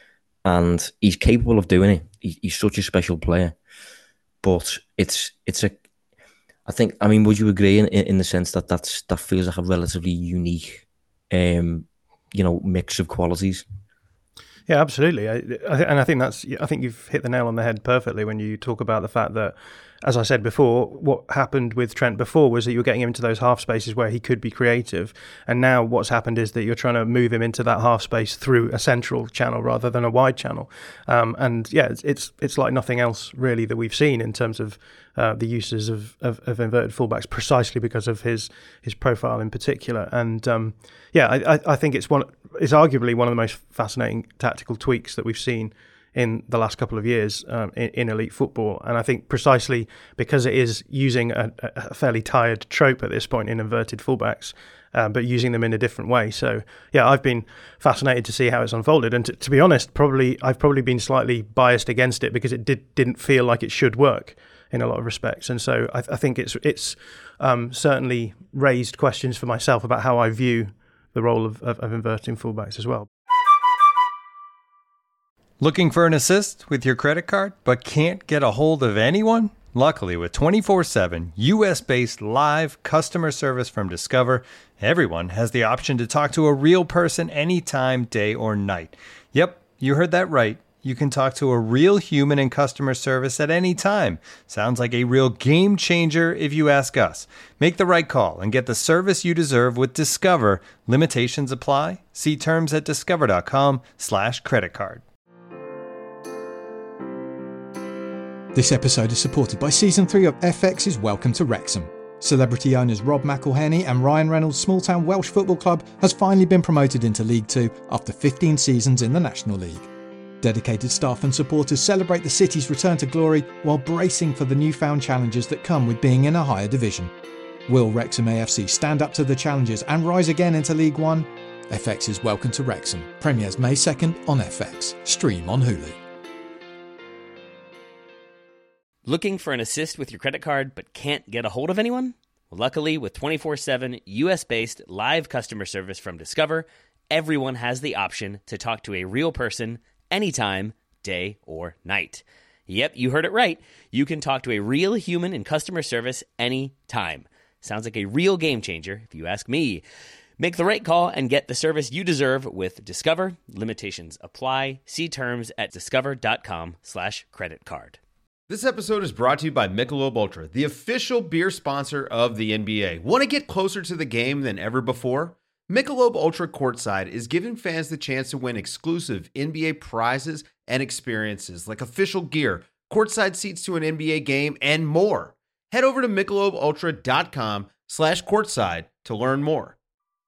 and he's capable of doing it. He, he's such a special player, but it's it's a I think, I mean, would you agree in, in the sense that that's, that feels like a relatively unique, um, you know, mix of qualities? Yeah, absolutely. I, I th- and I think that's, I think you've hit the nail on the head perfectly when you talk about the fact that, as I said before, what happened with Trent before was that you were getting him into those half spaces where he could be creative. And now what's happened is that you're trying to move him into that half space through a central channel rather than a wide channel. Um, and yeah, it's, it's it's like nothing else really that we've seen in terms of uh, the uses of, of, of inverted fullbacks, precisely because of his his profile in particular. And um, yeah, I, I think it's one it's arguably one of the most fascinating tactical tweaks that we've seen in the last couple of years um, in, in elite football. And I think precisely because it is using a, a fairly tired trope at this point in inverted fullbacks, uh, but using them in a different way. So yeah, I've been fascinated to see how it's unfolded. And to, to be honest, probably I've probably been slightly biased against it because it did, didn't feel like it should work in a lot of respects. And so I, I think it's it's um, certainly raised questions for myself about how I view the role of, of, of inverting fullbacks as well. Looking for an assist with your credit card, but can't get a hold of anyone? Luckily, with twenty-four seven U S-based live customer service from Discover, everyone has the option to talk to a real person anytime, day or night. Yep, you heard that right. You can talk to a real human in customer service at any time. Sounds like a real game changer if you ask us. Make the right call and get the service you deserve with Discover. Limitations apply. See terms at discover.com slash credit card. This episode is supported by Season three of F X's Welcome to Wrexham. Celebrity owners Rob McElhenney and Ryan Reynolds' small-town Welsh football club has finally been promoted into League Two after fifteen seasons in the National League. Dedicated staff and supporters celebrate the city's return to glory while bracing for the newfound challenges that come with being in a higher division. Will Wrexham A F C stand up to the challenges and rise again into League One? F X's Welcome to Wrexham premieres May second on F X. Stream on Hulu. Looking for an assist with your credit card but can't get a hold of anyone? Well, luckily, with twenty-four seven U S-based live customer service from Discover, everyone has the option to talk to a real person anytime, day or night. Yep, you heard it right. You can talk to a real human in customer service anytime. Sounds like a real game changer, if you ask me. Make the right call and get the service you deserve with Discover. Limitations apply. See terms at discover.com slash credit card. This episode is brought to you by Michelob Ultra, the official beer sponsor of the N B A. Want to get closer to the game than ever before? Michelob Ultra Courtside is giving fans the chance to win exclusive N B A prizes and experiences like official gear, courtside seats to an N B A game, and more. Head over to michelobultra.com slash courtside to learn more.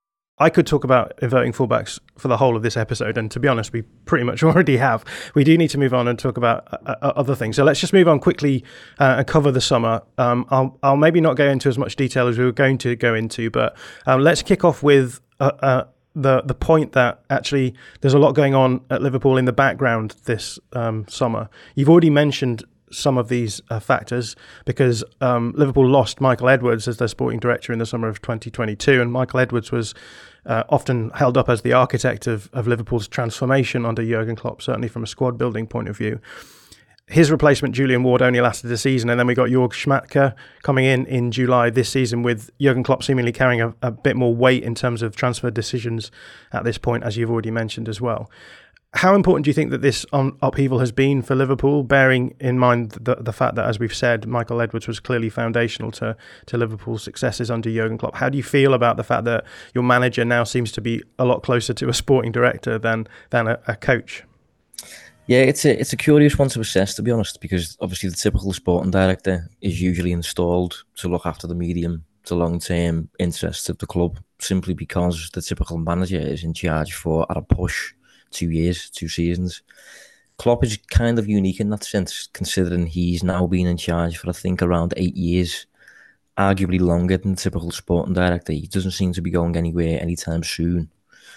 I could talk about inverting fullbacks for the whole of this episode, and to be honest, we pretty much already have. We do need to move on and talk about uh, other things. So let's just move on quickly uh, and cover the summer. Um, I'll, I'll maybe not go into as much detail as we were going to go into, but um, let's kick off with uh, uh, the the point that actually there's a lot going on at Liverpool in the background this um, summer. You've already mentioned some of these uh, factors because um, Liverpool lost Michael Edwards as their sporting director in the summer of twenty twenty-two, and Michael Edwards was uh, often held up as the architect of, of Liverpool's transformation under Jurgen Klopp, certainly from a squad building point of view. His replacement, Julian Ward, only lasted a season, and then we got Jörg Schmadtke coming in in July this season, with Jurgen Klopp seemingly carrying a, a bit more weight in terms of transfer decisions at this point, as you've already mentioned as well. How important do you think that this um, upheaval has been for Liverpool, bearing in mind the, the fact that, as we've said, Michael Edwards was clearly foundational to, to Liverpool's successes under Jurgen Klopp? How do you feel about the fact that your manager now seems to be a lot closer to a sporting director than than a, a coach? Yeah, it's a it's a curious one to assess, to be honest, because obviously the typical sporting director is usually installed to look after the medium to long-term interests of the club, simply because the typical manager is in charge for, at a push, two years, two seasons. Klopp is kind of unique in that sense, considering he's now been in charge for, I think, around eight years, arguably longer than the typical sporting director. He doesn't seem to be going anywhere anytime soon.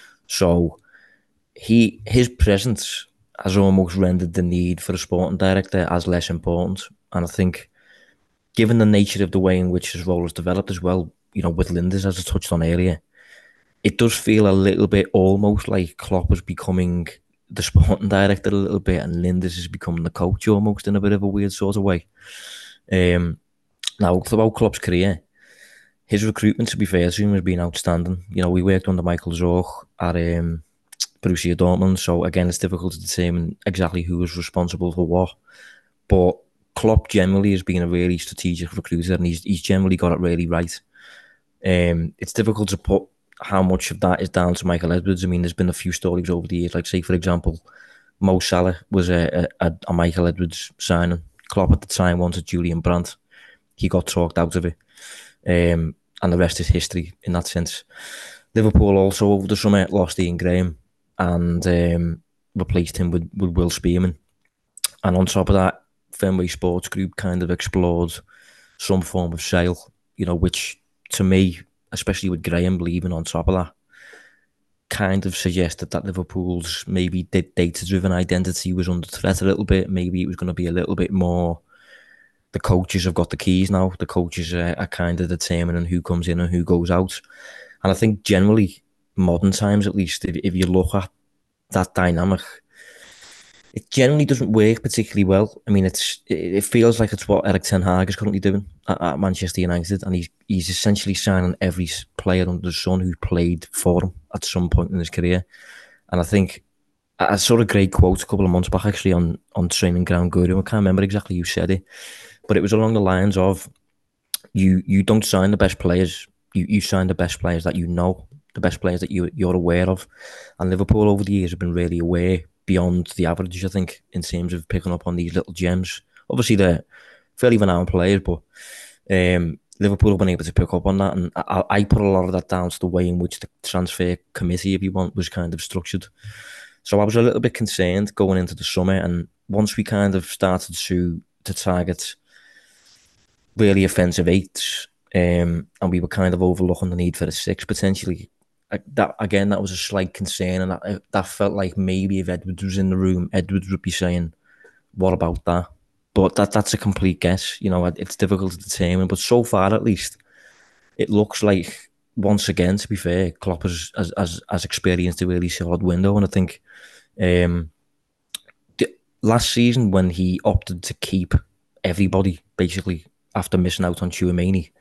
So he his presence has almost rendered the need for a sporting director as less important. And I think, given the nature of the way in which his role has developed as well, you know, with Lijnders, as I touched on earlier, it does feel a little bit almost like Klopp was becoming the sporting director a little bit, and Lijnders is becoming the coach almost in a bit of a weird sort of way. Um, Now, throughout Klopp's career, his recruitment, to be fair to him, has been outstanding. You know, we worked under Michael Zorc at um, Borussia Dortmund, so again, it's difficult to determine exactly who was responsible for what. But Klopp generally has been a really strategic recruiter, and he's he's generally got it really right. Um, it's difficult to put how much of that is down to Michael Edwards. I mean, there's been a few stories over the years, like say, for example, Mo Salah was a, a, a Michael Edwards signing. Klopp at the time wanted Julian Brandt. He got talked out of it. Um, and the rest is history in that sense. Liverpool also over the summer lost Ian Graham and um, replaced him with, with Will Spearman. And on top of that, Fenway Sports Group kind of explored some form of sale, you know, which to me, especially with Graham leaving on top of that, kind of suggested that Liverpool's maybe data-driven identity was under threat a little bit. Maybe it was going to be a little bit more, the coaches have got the keys now. The coaches are, are kind of determining who comes in and who goes out. And I think generally, modern times at least, if, if you look at that dynamic, it generally doesn't work particularly well. I mean, it's it, it feels like it's what Erik ten Hag is currently doing at, at Manchester United, and he's he's essentially signing every player under the sun who played for him at some point in his career. And I think I saw a great quote a couple of months back actually on, on Training Ground Guru. I can't remember exactly who said it, but it was along the lines of you you don't sign the best players, you, you sign the best players that you know, the best players that you, you're aware of. And Liverpool over the years have been really aware beyond the average, I think, in terms of picking up on these little gems. Obviously, they're fairly renowned players, but um, Liverpool have been able to pick up on that. And I, I put a lot of that down to the way in which the transfer committee, if you want, was kind of structured. So I was a little bit concerned going into the summer. And once we kind of started to, to target really offensive eights, um, and we were kind of overlooking the need for a six potentially, that again, that was a slight concern, and that, that felt like maybe if Edwards was in the room, Edwards would be saying, "What about that?" But that that's a complete guess. You know, it's difficult to determine. But so far, at least, it looks like once again, to be fair, Klopp has has has, has experienced a really solid window, and I think um, the, last season when he opted to keep everybody basically after missing out on Tchouaméni,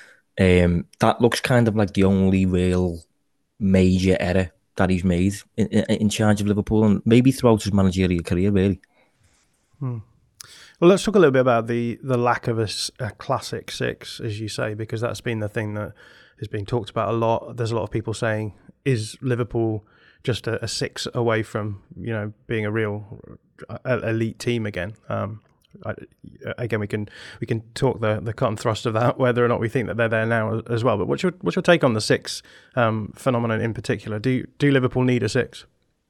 um, that looks kind of like the only real major error that he's made in, in, in charge of Liverpool, and maybe throughout his managerial career, really. Hmm. Well, let's talk a little bit about the the lack of a, a classic six, as you say, because that's been the thing that has been talked about a lot. There's a lot of people saying, is Liverpool just a, a six away from, you know, being a real elite team again? Um, I, again, we can we can talk the, the cut and thrust of that, whether or not we think that they're there now as well. But what's your what's your take on the six um, phenomenon in particular? Do do Liverpool need a six?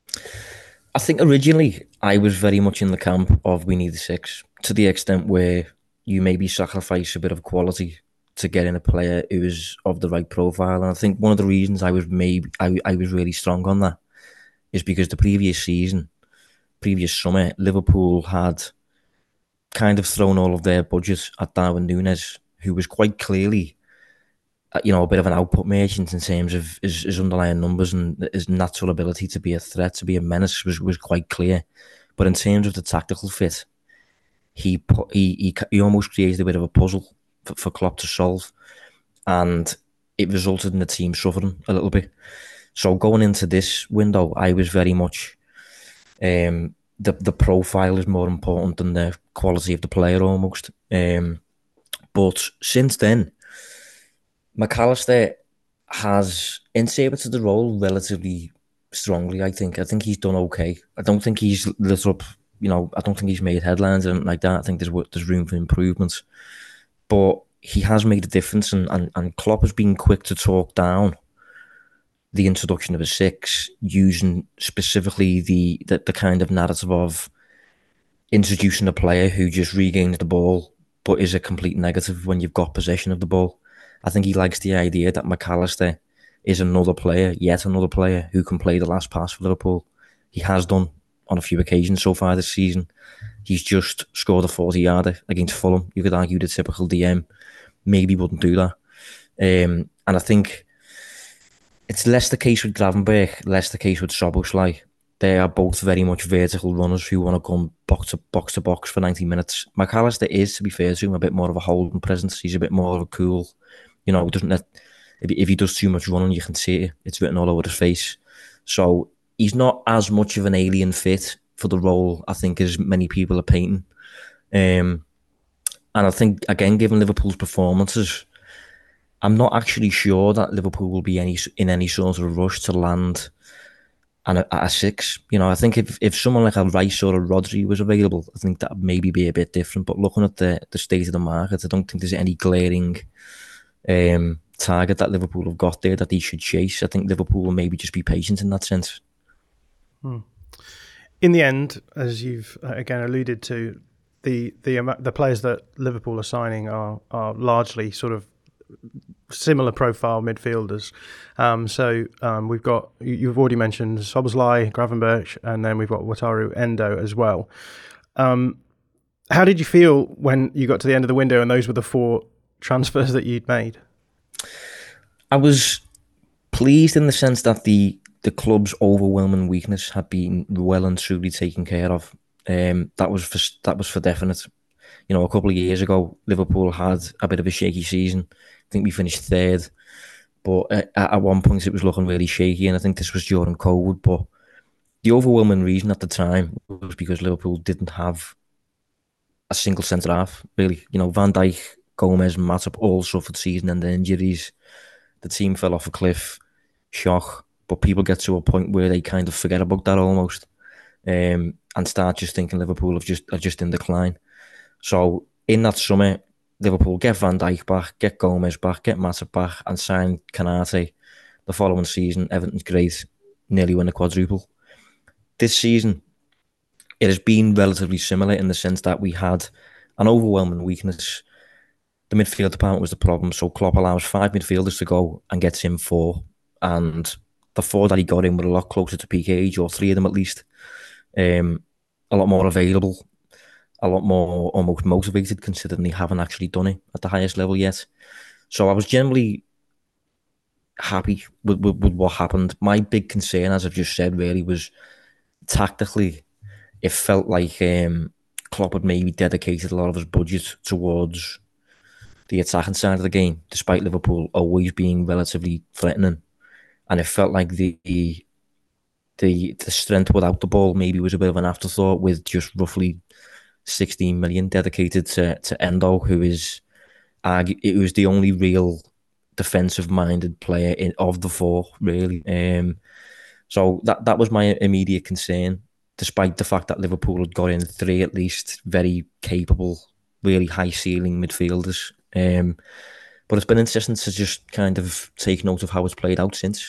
I think originally I was very much in the camp of we need a six, to the extent where you maybe sacrifice a bit of quality to get in a player who is of the right profile. And I think one of the reasons I was maybe I, I was really strong on that is because the previous season, previous summer, Liverpool had kind of thrown all of their budget at Darwin Núñez, who was quite clearly, you know, a bit of an output merchant in terms of his, his underlying numbers, and his natural ability to be a threat, to be a menace was, was quite clear. But in terms of the tactical fit, he put, he, he he almost created a bit of a puzzle for, for Klopp to solve, and it resulted in the team suffering a little bit. So going into this window, I was very much um, the the profile is more important than the quality of the player almost. Um, but since then, McAllister has inserted the role relatively strongly, I think. I think he's done okay. I don't think he's lit up, you know, I don't think he's made headlines or anything like that. I think there's there's room for improvements. But he has made a difference, and, and, and Klopp has been quick to talk down the introduction of a six, using specifically the, the, the kind of narrative of introducing a player who just regains the ball but is a complete negative when you've got possession of the ball. I think he likes the idea that McAllister is another player, yet another player who can play the last pass for Liverpool. He has done on a few occasions so far this season. He's just scored a forty-yarder against Fulham. You could argue the typical D M maybe wouldn't do that. Um, and I think it's less the case with Gravenberch, less the case with Szoboszlai. They are both very much vertical runners who want to come box to box to box for ninety minutes. Mac Allister is, to be fair to him, a bit more of a holding presence. He's a bit more of a cool, you know, doesn't let, if, if he does too much running, you can see it. It's written all over his face. So he's not as much of an alien fit for the role, I think, as many people are painting. Um, and I think, again, given Liverpool's performances, I'm not actually sure that Liverpool will be any in any sort of rush to land and at a six. You know, I think if, if someone like a Rice or a Rodri was available, I think that would maybe be a bit different. But looking at the, the state of the market, I don't think there's any glaring um, target that Liverpool have got there that they should chase. I think Liverpool will maybe just be patient in that sense. Hmm. In the end, as you've uh, again alluded to, the the um, the players that Liverpool are signing are are largely sort of similar profile midfielders. Um, so um, we've got, you've already mentioned Szoboszlai, Gravenberch, and then we've got Wataru Endo as well. Um, how did you feel when you got to the end of the window and those were the four transfers that you'd made? I was pleased in the sense that the the club's overwhelming weakness had been well and truly taken care of. Um, that was for that was for definite. You know, a couple of years ago, Liverpool had a bit of a shaky season. I think we finished third, but at, at one point it was looking really shaky, and I think this was during COVID. But the overwhelming reason at the time was because Liverpool didn't have a single centre half, really. You know, Van Dijk, Gomez, and Matip all suffered season-ending injuries. The team fell off a cliff, shock. But people get to a point where they kind of forget about that almost, um, and start just thinking Liverpool have just are just in decline. So in that summer, Liverpool get Van Dijk back, get Gomez back, get Matip back, and sign Kanate. The following season, Everton's great, nearly win a quadruple. This season, it has been relatively similar in the sense that we had an overwhelming weakness. The midfield department was the problem, so Klopp allows five midfielders to go and gets him four. And the four that he got in were a lot closer to peak age, or three of them at least. Um, a lot more available, a lot more almost motivated, considering they haven't actually done it at the highest level yet. So I was generally happy with, with, with what happened. My big concern, as I've just said, really was tactically, it felt like um, Klopp had maybe dedicated a lot of his budget towards the attacking side of the game, despite Liverpool always being relatively threatening. And it felt like the the the strength without the ball maybe was a bit of an afterthought, with just roughly sixteen million dedicated to, to Endo, who is argue, it was the only real defensive-minded player in, of the four, really. Um, so that that was my immediate concern, despite the fact that Liverpool had got in three at least very capable, really high-ceiling midfielders. Um, but it's been interesting to just kind of take note of how it's played out since.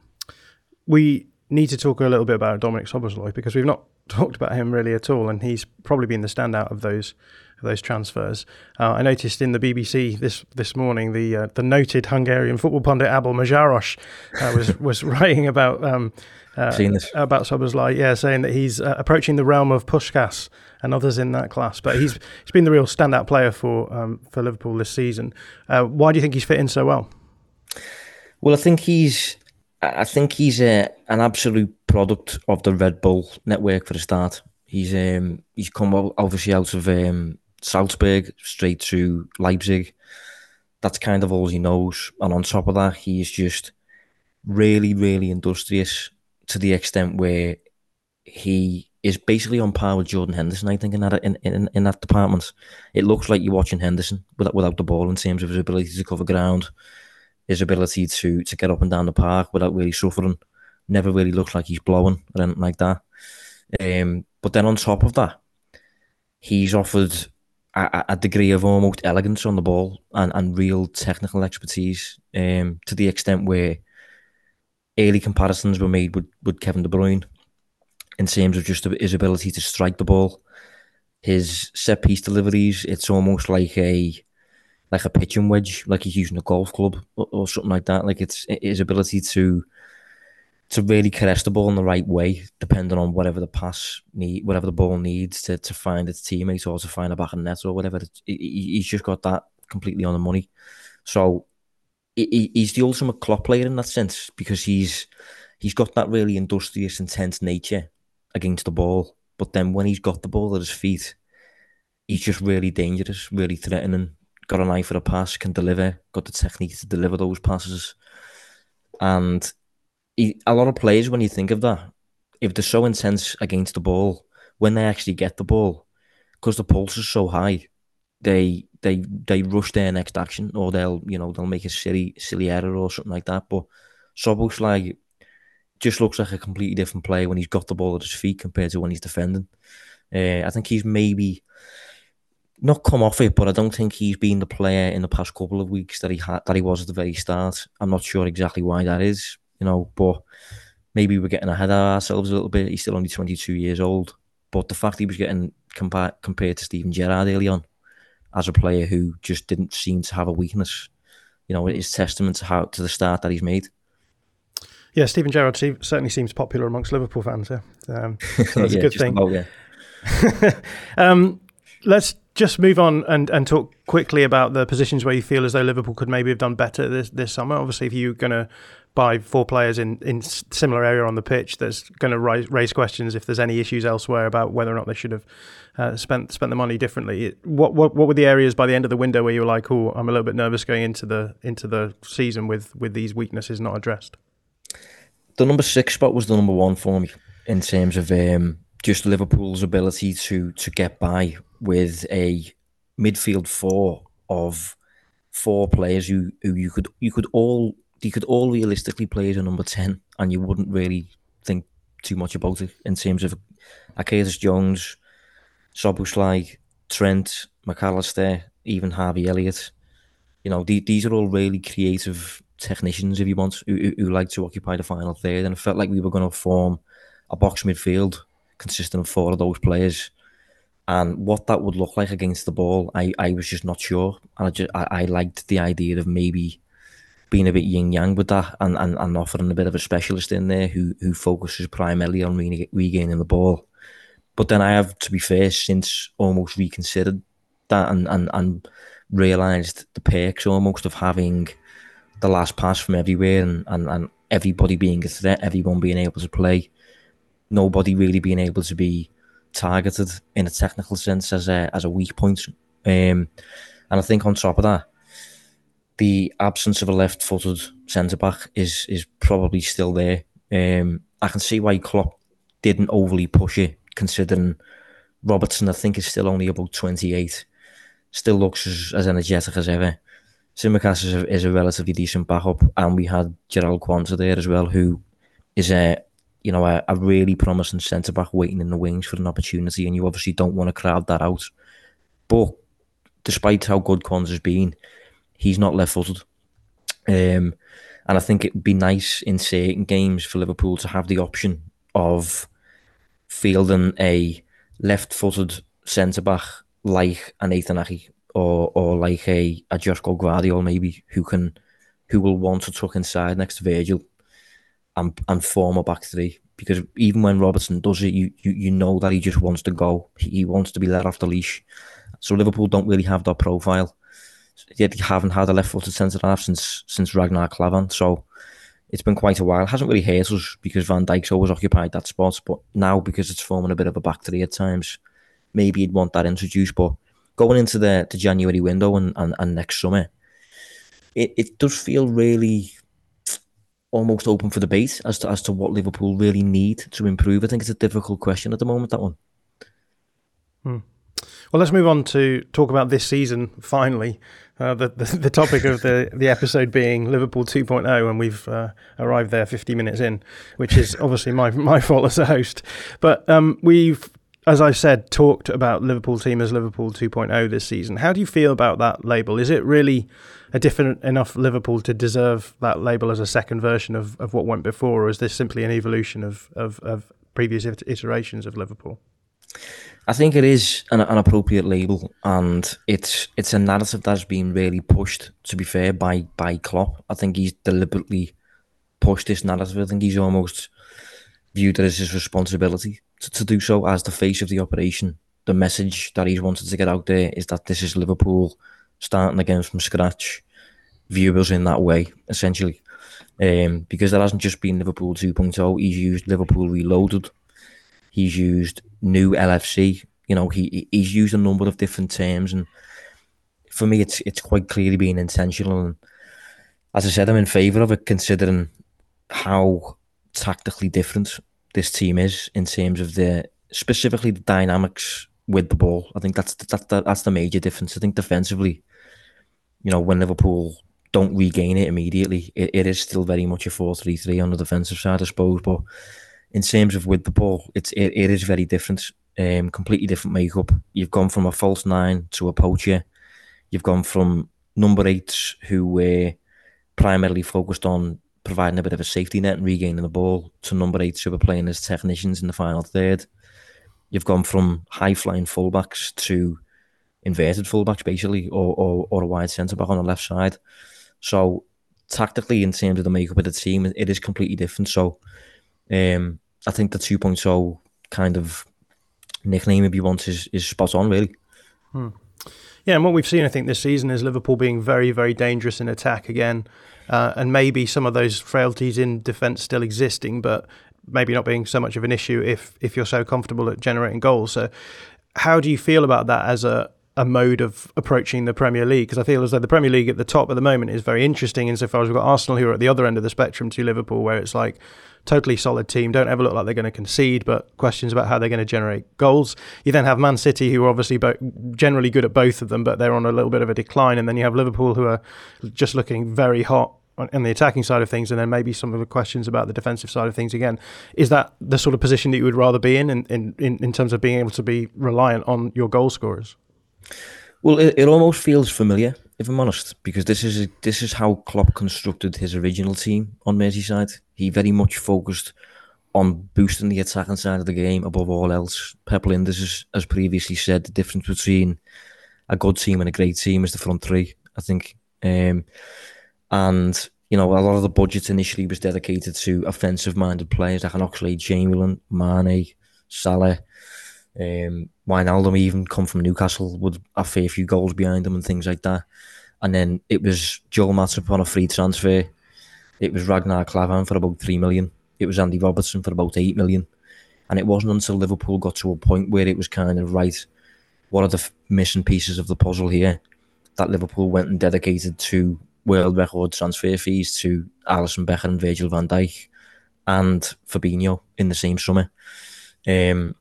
We need to talk a little bit about Dominic Szoboszlai, because we've not talked about him really at all, and he's probably been the standout of those of those transfers. Uh, I noticed in the B B C this this morning, the uh, the noted Hungarian football pundit Abel Majaros uh, was was writing about um, uh, about Szoboszlai, yeah, saying that he's uh, approaching the realm of Puskás and others in that class. But he's he's been the real standout player for um, for Liverpool this season. Uh, why do you think he's fit in so well? Well, I think he's I think he's a, an absolute product of the Red Bull network for a start. He's um, he's come obviously out of um, Salzburg straight to Leipzig. That's kind of all he knows. And on top of that, he is just really, really industrious to the extent where he is basically on par with Jordan Henderson, I think, in that in, in, in that department. It looks like you're watching Henderson without, without the ball, in terms of his ability to cover ground, his ability to to get up and down the park without really suffering. Never really looks like he's blowing or anything like that. Um, but then on top of that, he's offered a, a degree of almost elegance on the ball and, and real technical expertise, um, to the extent where early comparisons were made with, with Kevin De Bruyne in terms of just his ability to strike the ball. His set piece deliveries, it's almost like a like a pitching wedge, like he's using a golf club or, or something like that. Like it's his ability to to really caress the ball in the right way, depending on whatever the pass need, whatever the ball needs to to find its teammate or to find a back in net or whatever. He's just got that completely on the money. So he, he's the ultimate Klopp player in that sense, because he's he's got that really industrious, intense nature against the ball. But then when he's got the ball at his feet, he's just really dangerous, really threatening. Got an eye for a pass, can deliver, got the technique to deliver those passes. And he, a lot of players, when you think of that, if they're so intense against the ball, when they actually get the ball, because the pulse is so high, they they they rush their next action, or they'll you know they'll make a silly silly error or something like that. But Szoboszlai just looks like a completely different player when he's got the ball at his feet compared to when he's defending. Uh, I think he's maybe not come off it, but I don't think he's been the player in the past couple of weeks that he had that he was at the very start. I'm not sure exactly why that is, you know, but maybe we're getting ahead of ourselves a little bit. He's still only twenty-two years old, but the fact he was getting compa- compared to Steven Gerrard early on as a player who just didn't seem to have a weakness, you know, it is testament to how to the start that he's made. Yeah, Steven Gerrard certainly seems popular amongst Liverpool fans. Yeah, um, so that's yeah, a good thing. About, yeah. um, let's just move on and, and talk quickly about the positions where you feel as though Liverpool could maybe have done better this, this summer. Obviously, if you're going to buy four players in, in similar area on the pitch, that's going to raise, raise questions if there's any issues elsewhere about whether or not they should have uh, spent spent the money differently. What, what what were the areas by the end of the window where you were like, oh, I'm a little bit nervous going into the into the season with, with these weaknesses not addressed? The number six spot was the number one for me in terms of um, just Liverpool's ability to to get by with a midfield four of four players who, who you could you could all you could all realistically play as a number ten, and you wouldn't really think too much about it in terms of Curtis Jones, Szoboszlai, Trent, McAllister, even Harvey Elliott. You know, the, these are all really creative technicians, if you want, who, who, who like to occupy the final third, and it felt like we were going to form a box midfield consisting of four of those players. And what that would look like against the ball, I, I was just not sure. And I, just, I, I liked the idea of maybe being a bit yin-yang with that and, and, and offering a bit of a specialist in there who who focuses primarily on re- regaining the ball. But then I have, to be fair, since almost reconsidered that and, and, and realised the perks almost of having the last pass from everywhere and, and, and everybody being a threat, everyone being able to play, nobody really being able to be targeted in a technical sense as a as a weak point. Um, and I think on top of that, the absence of a left-footed centre-back is is probably still there. Um, I can see why Klopp didn't overly push it, considering Robertson, I think, is still only about twenty-eight. Still looks as, as energetic as ever. Tsimikas is a, is a relatively decent backup, and we had Jarell Quansah there as well, who is a you know a, a really promising centre back waiting in the wings for an opportunity, and you obviously don't want to crowd that out. But despite how good Quansah's been, he's not left-footed, um, and I think it'd be nice in certain games for Liverpool to have the option of fielding a left-footed centre back like an Nathan Ake or or like a, a Joško Gvardiol maybe, who can who will want to tuck inside next to Virgil and and form a back three. Because even when Robertson does it, you you, you know that he just wants to go. He, he wants to be let off the leash. So Liverpool don't really have that profile. Yet they haven't had a left-footed centre half since since Ragnar Klavan. So it's been quite a while. It hasn't really hurt us because Van Dijk's always occupied that spot. But now, because it's forming a bit of a back three at times, maybe you'd want that introduced. But going into the, the January window and, and, and next summer, it, it does feel really almost open for debate as to as to what Liverpool really need to improve. I think it's a difficult question at the moment, that one. Hmm. Well, let's move on to talk about this season, finally. Uh, the, the the topic of the, the episode being Liverpool two point oh, and we've uh, arrived there fifty minutes in, which is obviously my my fault as a host. But um, we've, as I said, talked about Liverpool team as Liverpool two point oh this season. How do you feel about that label? Is it really a different enough Liverpool to deserve that label as a second version of, of what went before, or is this simply an evolution of, of, of previous iterations of Liverpool? I think it is an, an appropriate label, and it's it's a narrative that's been really pushed, to be fair, by, by Klopp. I think he's deliberately pushed this narrative. I think he's almost viewed it as his responsibility to, to do so as the face of the operation. The message that he's wanted to get out there is that this is Liverpool starting again from scratch, view us in that way, essentially. Um, because that hasn't just been Liverpool two point oh. He's used Liverpool Reloaded. He's used new L F C. You know, he he's used a number of different terms, and for me, it's it's quite clearly been intentional. And as I said, I'm in favour of it, considering how tactically different this team is in terms of the specifically the dynamics with the ball. I think that's that, that that's the major difference. I think defensively, you know, when Liverpool don't regain it immediately, it, it is still very much a four three three on the defensive side, I suppose. But in terms of with the ball, it's it, it is very different. Um, completely different makeup. You've gone from a false nine to a poacher. You've gone from number eights who were primarily focused on providing a bit of a safety net and regaining the ball to number eights who were playing as technicians in the final third. You've gone from high-flying fullbacks to inverted fullbacks, basically, or, or, or a wide centre-back on the left side. So tactically, in terms of the makeup of the team, it is completely different. So um, I think the two point oh kind of nickname, if you want, is, is spot on, really. Hmm. Yeah, and what we've seen, I think, this season is Liverpool being very, very dangerous in attack again, uh, and maybe some of those frailties in defence still existing, but maybe not being so much of an issue if if you're so comfortable at generating goals. So how do you feel about that as a, a mode of approaching the Premier League? Because I feel as though the Premier League at the top at the moment is very interesting insofar as we've got Arsenal who are at the other end of the spectrum to Liverpool, where it's like totally solid team, don't ever look like they're going to concede, but questions about how they're going to generate goals. You then have Man City, who are obviously bo- generally good at both of them, but they're on a little bit of a decline. And then you have Liverpool, who are just looking very hot on the attacking side of things, and then maybe some of the questions about the defensive side of things again. Is that the sort of position that you would rather be in in, in, in terms of being able to be reliant on your goal scorers? Well, it, it almost feels familiar, if I'm honest, because this is this is how Klopp constructed his original team on Merseyside. He very much focused on boosting the attacking side of the game above all else. Pep Linders has, has previously said the difference between a good team and a great team is the front three, I think. Um, and, you know, a lot of the budget initially was dedicated to offensive-minded players like an Oxlade-Chamberlain, Mane, Salah, um, Wijnaldum even come from Newcastle with a fair few goals behind him and things like that. And then it was Joel Matip on a free transfer. It was Ragnar Klavan for about three million. It was Andy Robertson for about eight million. And it wasn't until Liverpool got to a point where it was kind of, right, what are the f- missing pieces of the puzzle here, that Liverpool went and dedicated to world record transfer fees to Alisson Becker and Virgil van Dijk and Fabinho in the same summer. Um,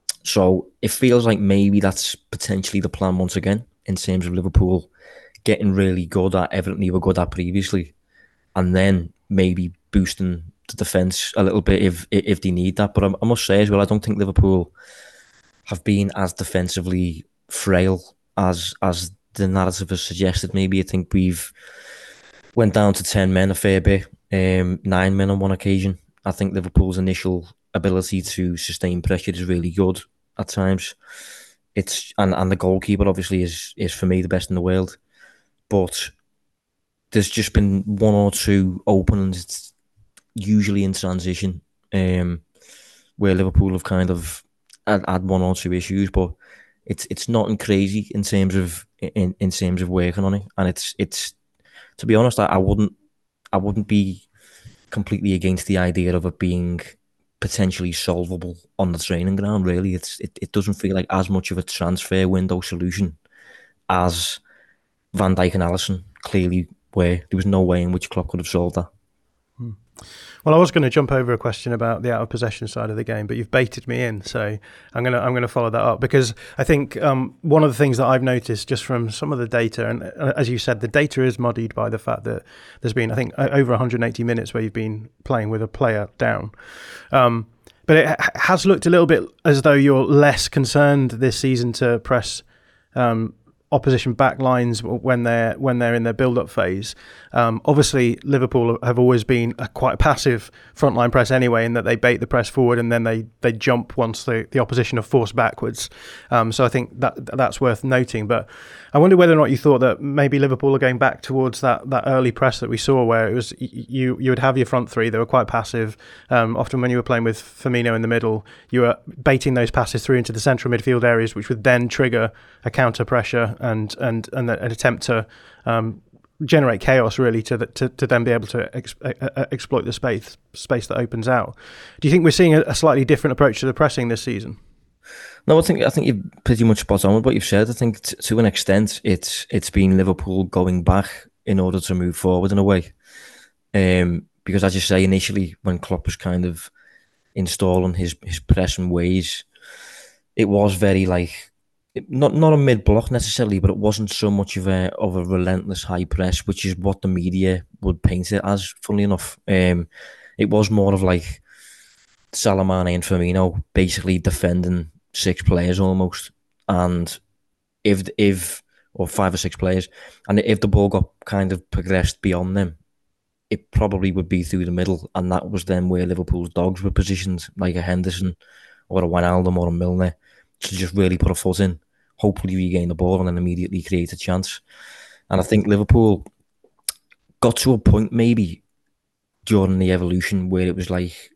so it feels like maybe that's potentially the plan once again in terms of Liverpool getting really good at everything they were good at previously, and then maybe boosting the defence a little bit if if they need that. But I, I must say as well, I don't think Liverpool have been as defensively frail as as the narrative has suggested. Maybe I think we've went down to ten men a fair bit, um, nine men on one occasion. I think Liverpool's initial ability to sustain pressure is really good at times. It's and, and the goalkeeper obviously is is for me the best in the world. But there's just been one or two openings, it's usually in transition, um, where Liverpool have kind of had, had one or two issues, but it's it's nothing crazy in terms of in, in terms of working on it. And it's it's to be honest, I, I wouldn't I wouldn't be completely against the idea of it being potentially solvable on the training ground. Really, it's it, it doesn't feel like as much of a transfer window solution as Van Dijk and Alisson clearly were. There was no way in which Klopp could have solved that. Hmm. Well, I was going to jump over a question about the out of possession side of the game, but you've baited me in, so I'm going to I'm going to follow that up, because I think um, one of the things that I've noticed just from some of the data, and uh, as you said, the data is muddied by the fact that there's been, I think, over one hundred eighty minutes where you've been playing with a player down. Um, but it has looked a little bit as though you're less concerned this season to press um, opposition back lines when they're when they're in their build-up phase. Um, obviously, Liverpool have always been a quite passive frontline press anyway, in that they bait the press forward and then they they jump once the, the opposition are forced backwards. Um, so I think that that's worth noting. But I wonder whether or not you thought that maybe Liverpool are going back towards that that early press that we saw, where it was you you would have your front three, they were quite passive. Um, often when you were playing with Firmino in the middle, you were baiting those passes through into the central midfield areas, which would then trigger a counter pressure and and and an attempt to um, generate chaos really to the, to to then be able to ex, uh, exploit the space space that opens out. Do you think we're seeing a, a slightly different approach to the pressing this season? No, I think I think you're pretty much spot on with what you've said. I think t- to an extent, it's it's been Liverpool going back in order to move forward in a way. Um, because as you say, initially when Klopp was kind of installing his his pressing ways, it was very like not not a mid block necessarily, but it wasn't so much of a of a relentless high press, which is what the media would paint it as. Funnily enough, um, it was more of like Salah, Mane and Firmino basically defending six players almost, and if if or five or six players, and if the ball got kind of progressed beyond them, it probably would be through the middle, and that was then where Liverpool's dogs were positioned, like a Henderson or a Wijnaldum or a Milner, to just really put a foot in, hopefully regain the ball and then immediately create a chance. And I think Liverpool got to a point maybe during the evolution where it was like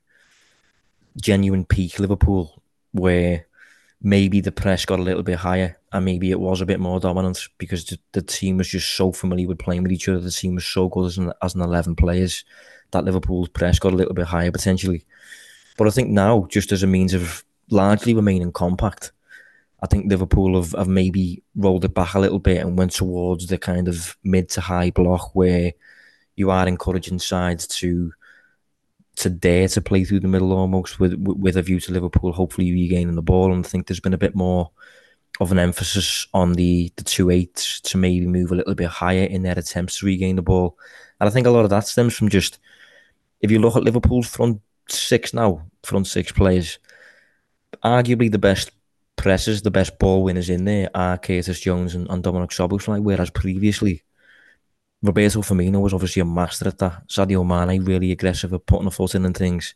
genuine peak Liverpool, where maybe the press got a little bit higher and maybe it was a bit more dominant because the, the team was just so familiar with playing with each other. The team was so good as an, as an eleven players that Liverpool's press got a little bit higher potentially. But I think now, just as a means of largely remaining compact, I think Liverpool have, have maybe rolled it back a little bit and went towards the kind of mid to high block where you are encouraging sides to to dare to play through the middle almost with with a view to Liverpool hopefully regaining the ball. And I think there's been a bit more of an emphasis on the, the two eights to maybe move a little bit higher in their attempts to regain the ball. And I think a lot of that stems from just, if you look at Liverpool's front six now, front six players, arguably the best pressers, the best ball winners in there are Curtis Jones and, and Dominic Szoboszlai, whereas previously Roberto Firmino was obviously a master at that. Sadio Mane really aggressive at putting a foot in and things.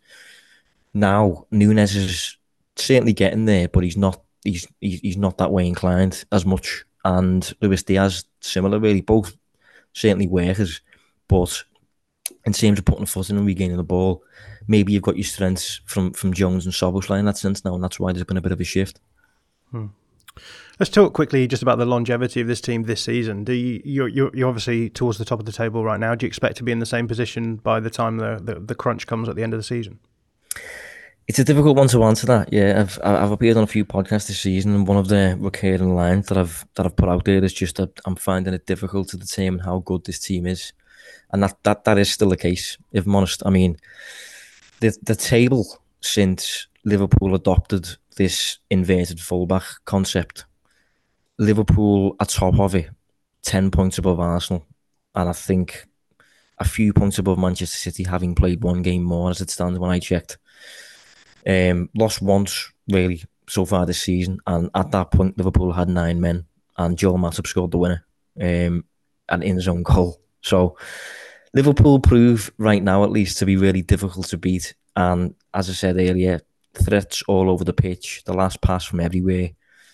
Now Núñez is certainly getting there, but he's not. He's he's not that way inclined as much. And Luis Diaz similar, really. Both certainly workers, but in terms of putting a foot in and regaining the ball, maybe you've got your strengths from from Jones and Szoboszlai in that sense now, and that's why there's been a bit of a shift. Hmm. Let's talk quickly just about the longevity of this team this season. Do you, you're, you're, you're obviously towards the top of the table right now. Do you expect to be in the same position by the time the, the, the crunch comes at the end of the season? It's a difficult one to answer that. Yeah, I've I've appeared on a few podcasts this season, and one of the recurring lines that I've that I've put out there is just that I'm finding it difficult to determine how good this team is, and that that, that is still the case. If I'm honest, I mean, the the table since Liverpool adopted this inverted fullback concept, Liverpool are top of it, ten points above Arsenal, and I think a few points above Manchester City, having played one game more as it stands when I checked. Um, lost once, really, so far this season, and at that point, Liverpool had nine men, and Joel Matip scored the winner, um, and in his own goal. So, Liverpool prove right now, at least, to be really difficult to beat, and as I said earlier, threats all over the pitch, the last pass from everywhere.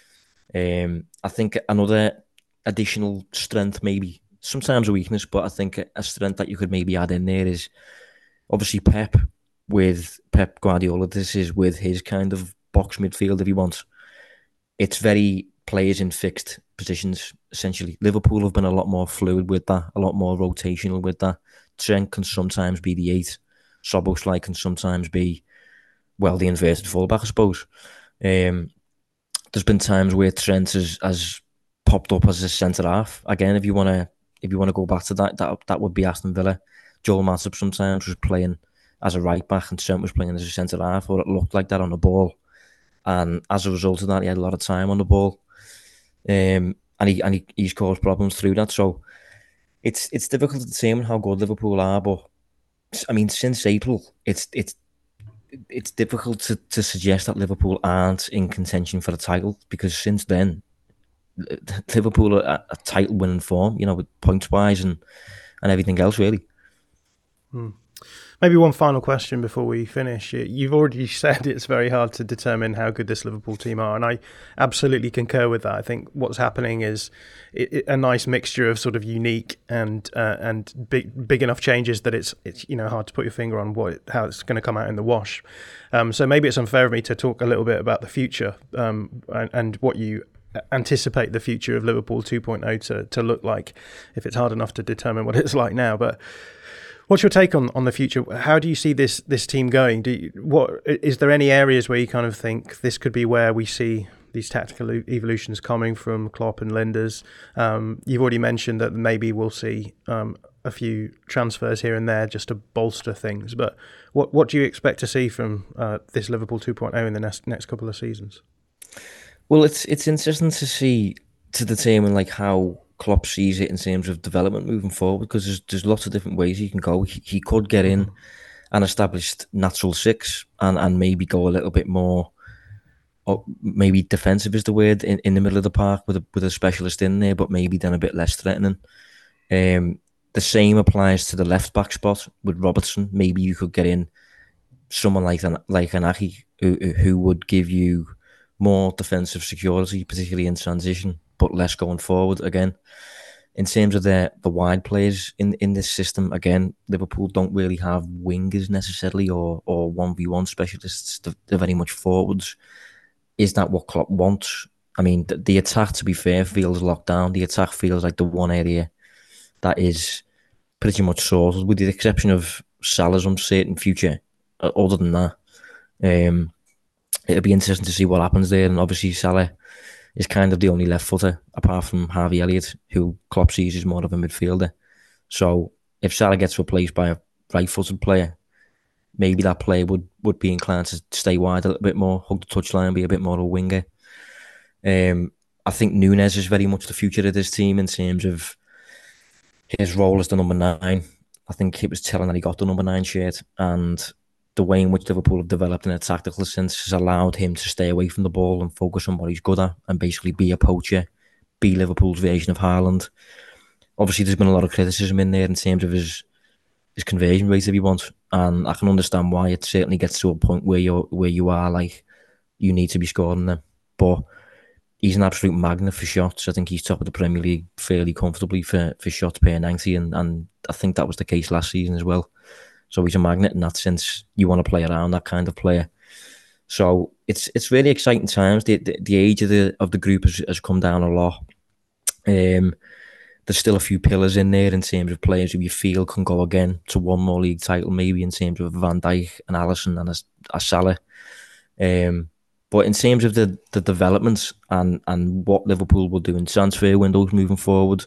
Um, I think another additional strength, maybe, sometimes a weakness, but I think a strength that you could maybe add in there is obviously Pep. With Pep Guardiola, this is with his kind of box midfield, if he wants. It's very players in fixed positions, essentially. Liverpool have been a lot more fluid with that, a lot more rotational with that. Trent can sometimes be the eight. Szoboszlai can sometimes be, well, the inverted fullback, I suppose. Um, there's been times where Trent has, has popped up as a centre half. Again, if you want to if you want to go back to that, that, that would be Aston Villa. Joel Matip sometimes was playing as a right back and Trent was playing as a centre half, or it looked like that on the ball. And as a result of that, he had a lot of time on the ball, um, and he and he, he's caused problems through that. So it's it's difficult to determine how good Liverpool are, but I mean, since April, it's it's it's difficult to, to suggest that Liverpool aren't in contention for the title, because since then, Liverpool are a title winning form, you know, with points wise and and everything else, really. Hmm. Maybe one final question before we finish. You've already said it's very hard to determine how good this Liverpool team are, and I absolutely concur with that. I think what's happening is a nice mixture of sort of unique and uh, and big big enough changes that it's it's you know hard to put your finger on what how it's going to come out in the wash. Um, so maybe it's unfair of me to talk a little bit about the future um, and, and what you anticipate the future of Liverpool two point oh to, to look like, if it's hard enough to determine what it's like now. But what's your take on, on the future? How do you see this this team going? Do you, what is there any areas where you kind of think this could be where we see these tactical evolutions coming from Klopp and Linders? Um, you've already mentioned that maybe we'll see um, a few transfers here and there just to bolster things. But what what do you expect to see from uh, this Liverpool two point oh in the next next couple of seasons? Well, it's it's interesting to see, to determine like how Klopp sees it in terms of development moving forward, because there's there's lots of different ways he can go. He, he could get in an established natural six and, and maybe go a little bit more, or maybe defensive is the word, in, in the middle of the park with a with a specialist in there, but maybe then a bit less threatening. Um, the same applies to the left back spot with Robertson. Maybe you could get in someone like an like an Ahi who who would give you more defensive security, particularly in transition, but less going forward. Again, in terms of the the wide players in in this system, again, Liverpool don't really have wingers necessarily, or or one v one specialists. They're, they're very much forwards. Is that what Klopp wants? I mean, the, the attack, to be fair, feels locked down. The attack feels like the one area that is pretty much sorted, with the exception of Salah's uncertain future. Uh, other than that, um, it'll be interesting to see what happens there. And obviously Salah is kind of the only left footer, apart from Harvey Elliott, who Klopp sees as more of a midfielder. So if Salah gets replaced by a right-footed player, maybe that player would, would be inclined to stay wide a little bit more, hug the touchline, be a bit more of a winger. Um, I think Núñez is very much the future of this team in terms of his role as the number nine. I think it was telling that he got the number nine shirt, and the way in which Liverpool have developed in a tactical sense has allowed him to stay away from the ball and focus on what he's good at, and basically be a poacher, be Liverpool's version of Haaland. Obviously, there's been a lot of criticism in there in terms of his his conversion rate, if he wants, and I can understand why. It certainly gets to a point where you where you are like, you need to be scoring them, but he's an absolute magnet for shots. I think he's top of the Premier League fairly comfortably for, for shots per ninety, and, and I think that was the case last season as well. So he's a magnet in that sense. You want to play around that kind of player. So it's it's really exciting times. The the, the age of the of the group has, has come down a lot. Um, there's still a few pillars in there in terms of players who you feel can go again to one more league title, maybe in terms of Van Dijk and Alisson and a, a Salah. Um, but in terms of the, the developments and, and what Liverpool will do in transfer windows moving forward,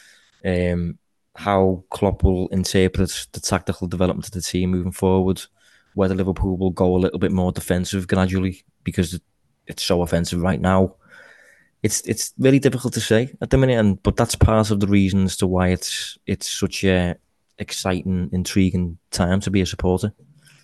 um, how Klopp will interpret the tactical development of the team moving forward, whether Liverpool will go a little bit more defensive gradually because it's so offensive right now. It's it's really difficult to say at the minute, and but that's part of the reason as to why it's it's such a exciting, intriguing time to be a supporter.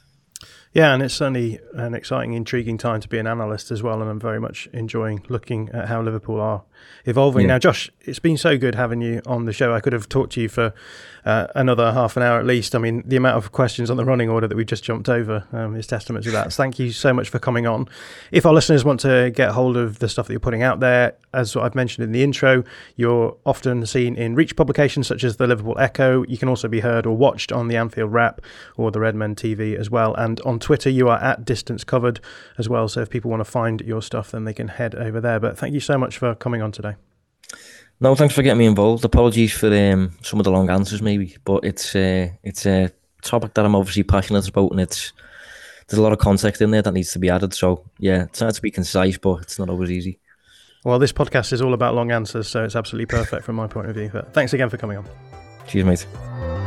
Yeah, and it's certainly an exciting, intriguing time to be an analyst as well, and I'm very much enjoying looking at how Liverpool are evolving. Yeah. Now, Josh, it's been so good having you on the show. I could have talked to you for uh, another half an hour at least. I mean, the amount of questions on the running order that we just jumped over um, is testament to that. So thank you so much for coming on. If our listeners want to get hold of the stuff that you're putting out there, as I've mentioned in the intro, you're often seen in Reach publications such as the Liverpool Echo. You can also be heard or watched on the Anfield Wrap or the Redmen T V as well. And on Twitter, you are at Distance Covered as well. So if people want to find your stuff, then they can head over there. But thank you so much for coming on today. No, thanks for getting me involved. Apologies for um, some of the long answers, maybe, but it's uh, it's a topic that I'm obviously passionate about, and it's there's a lot of context in there that needs to be added. So yeah, it's hard to be concise, but it's not always easy. Well, this podcast is all about long answers, so it's absolutely perfect from my point of view. But thanks again for coming on. Cheers, mate.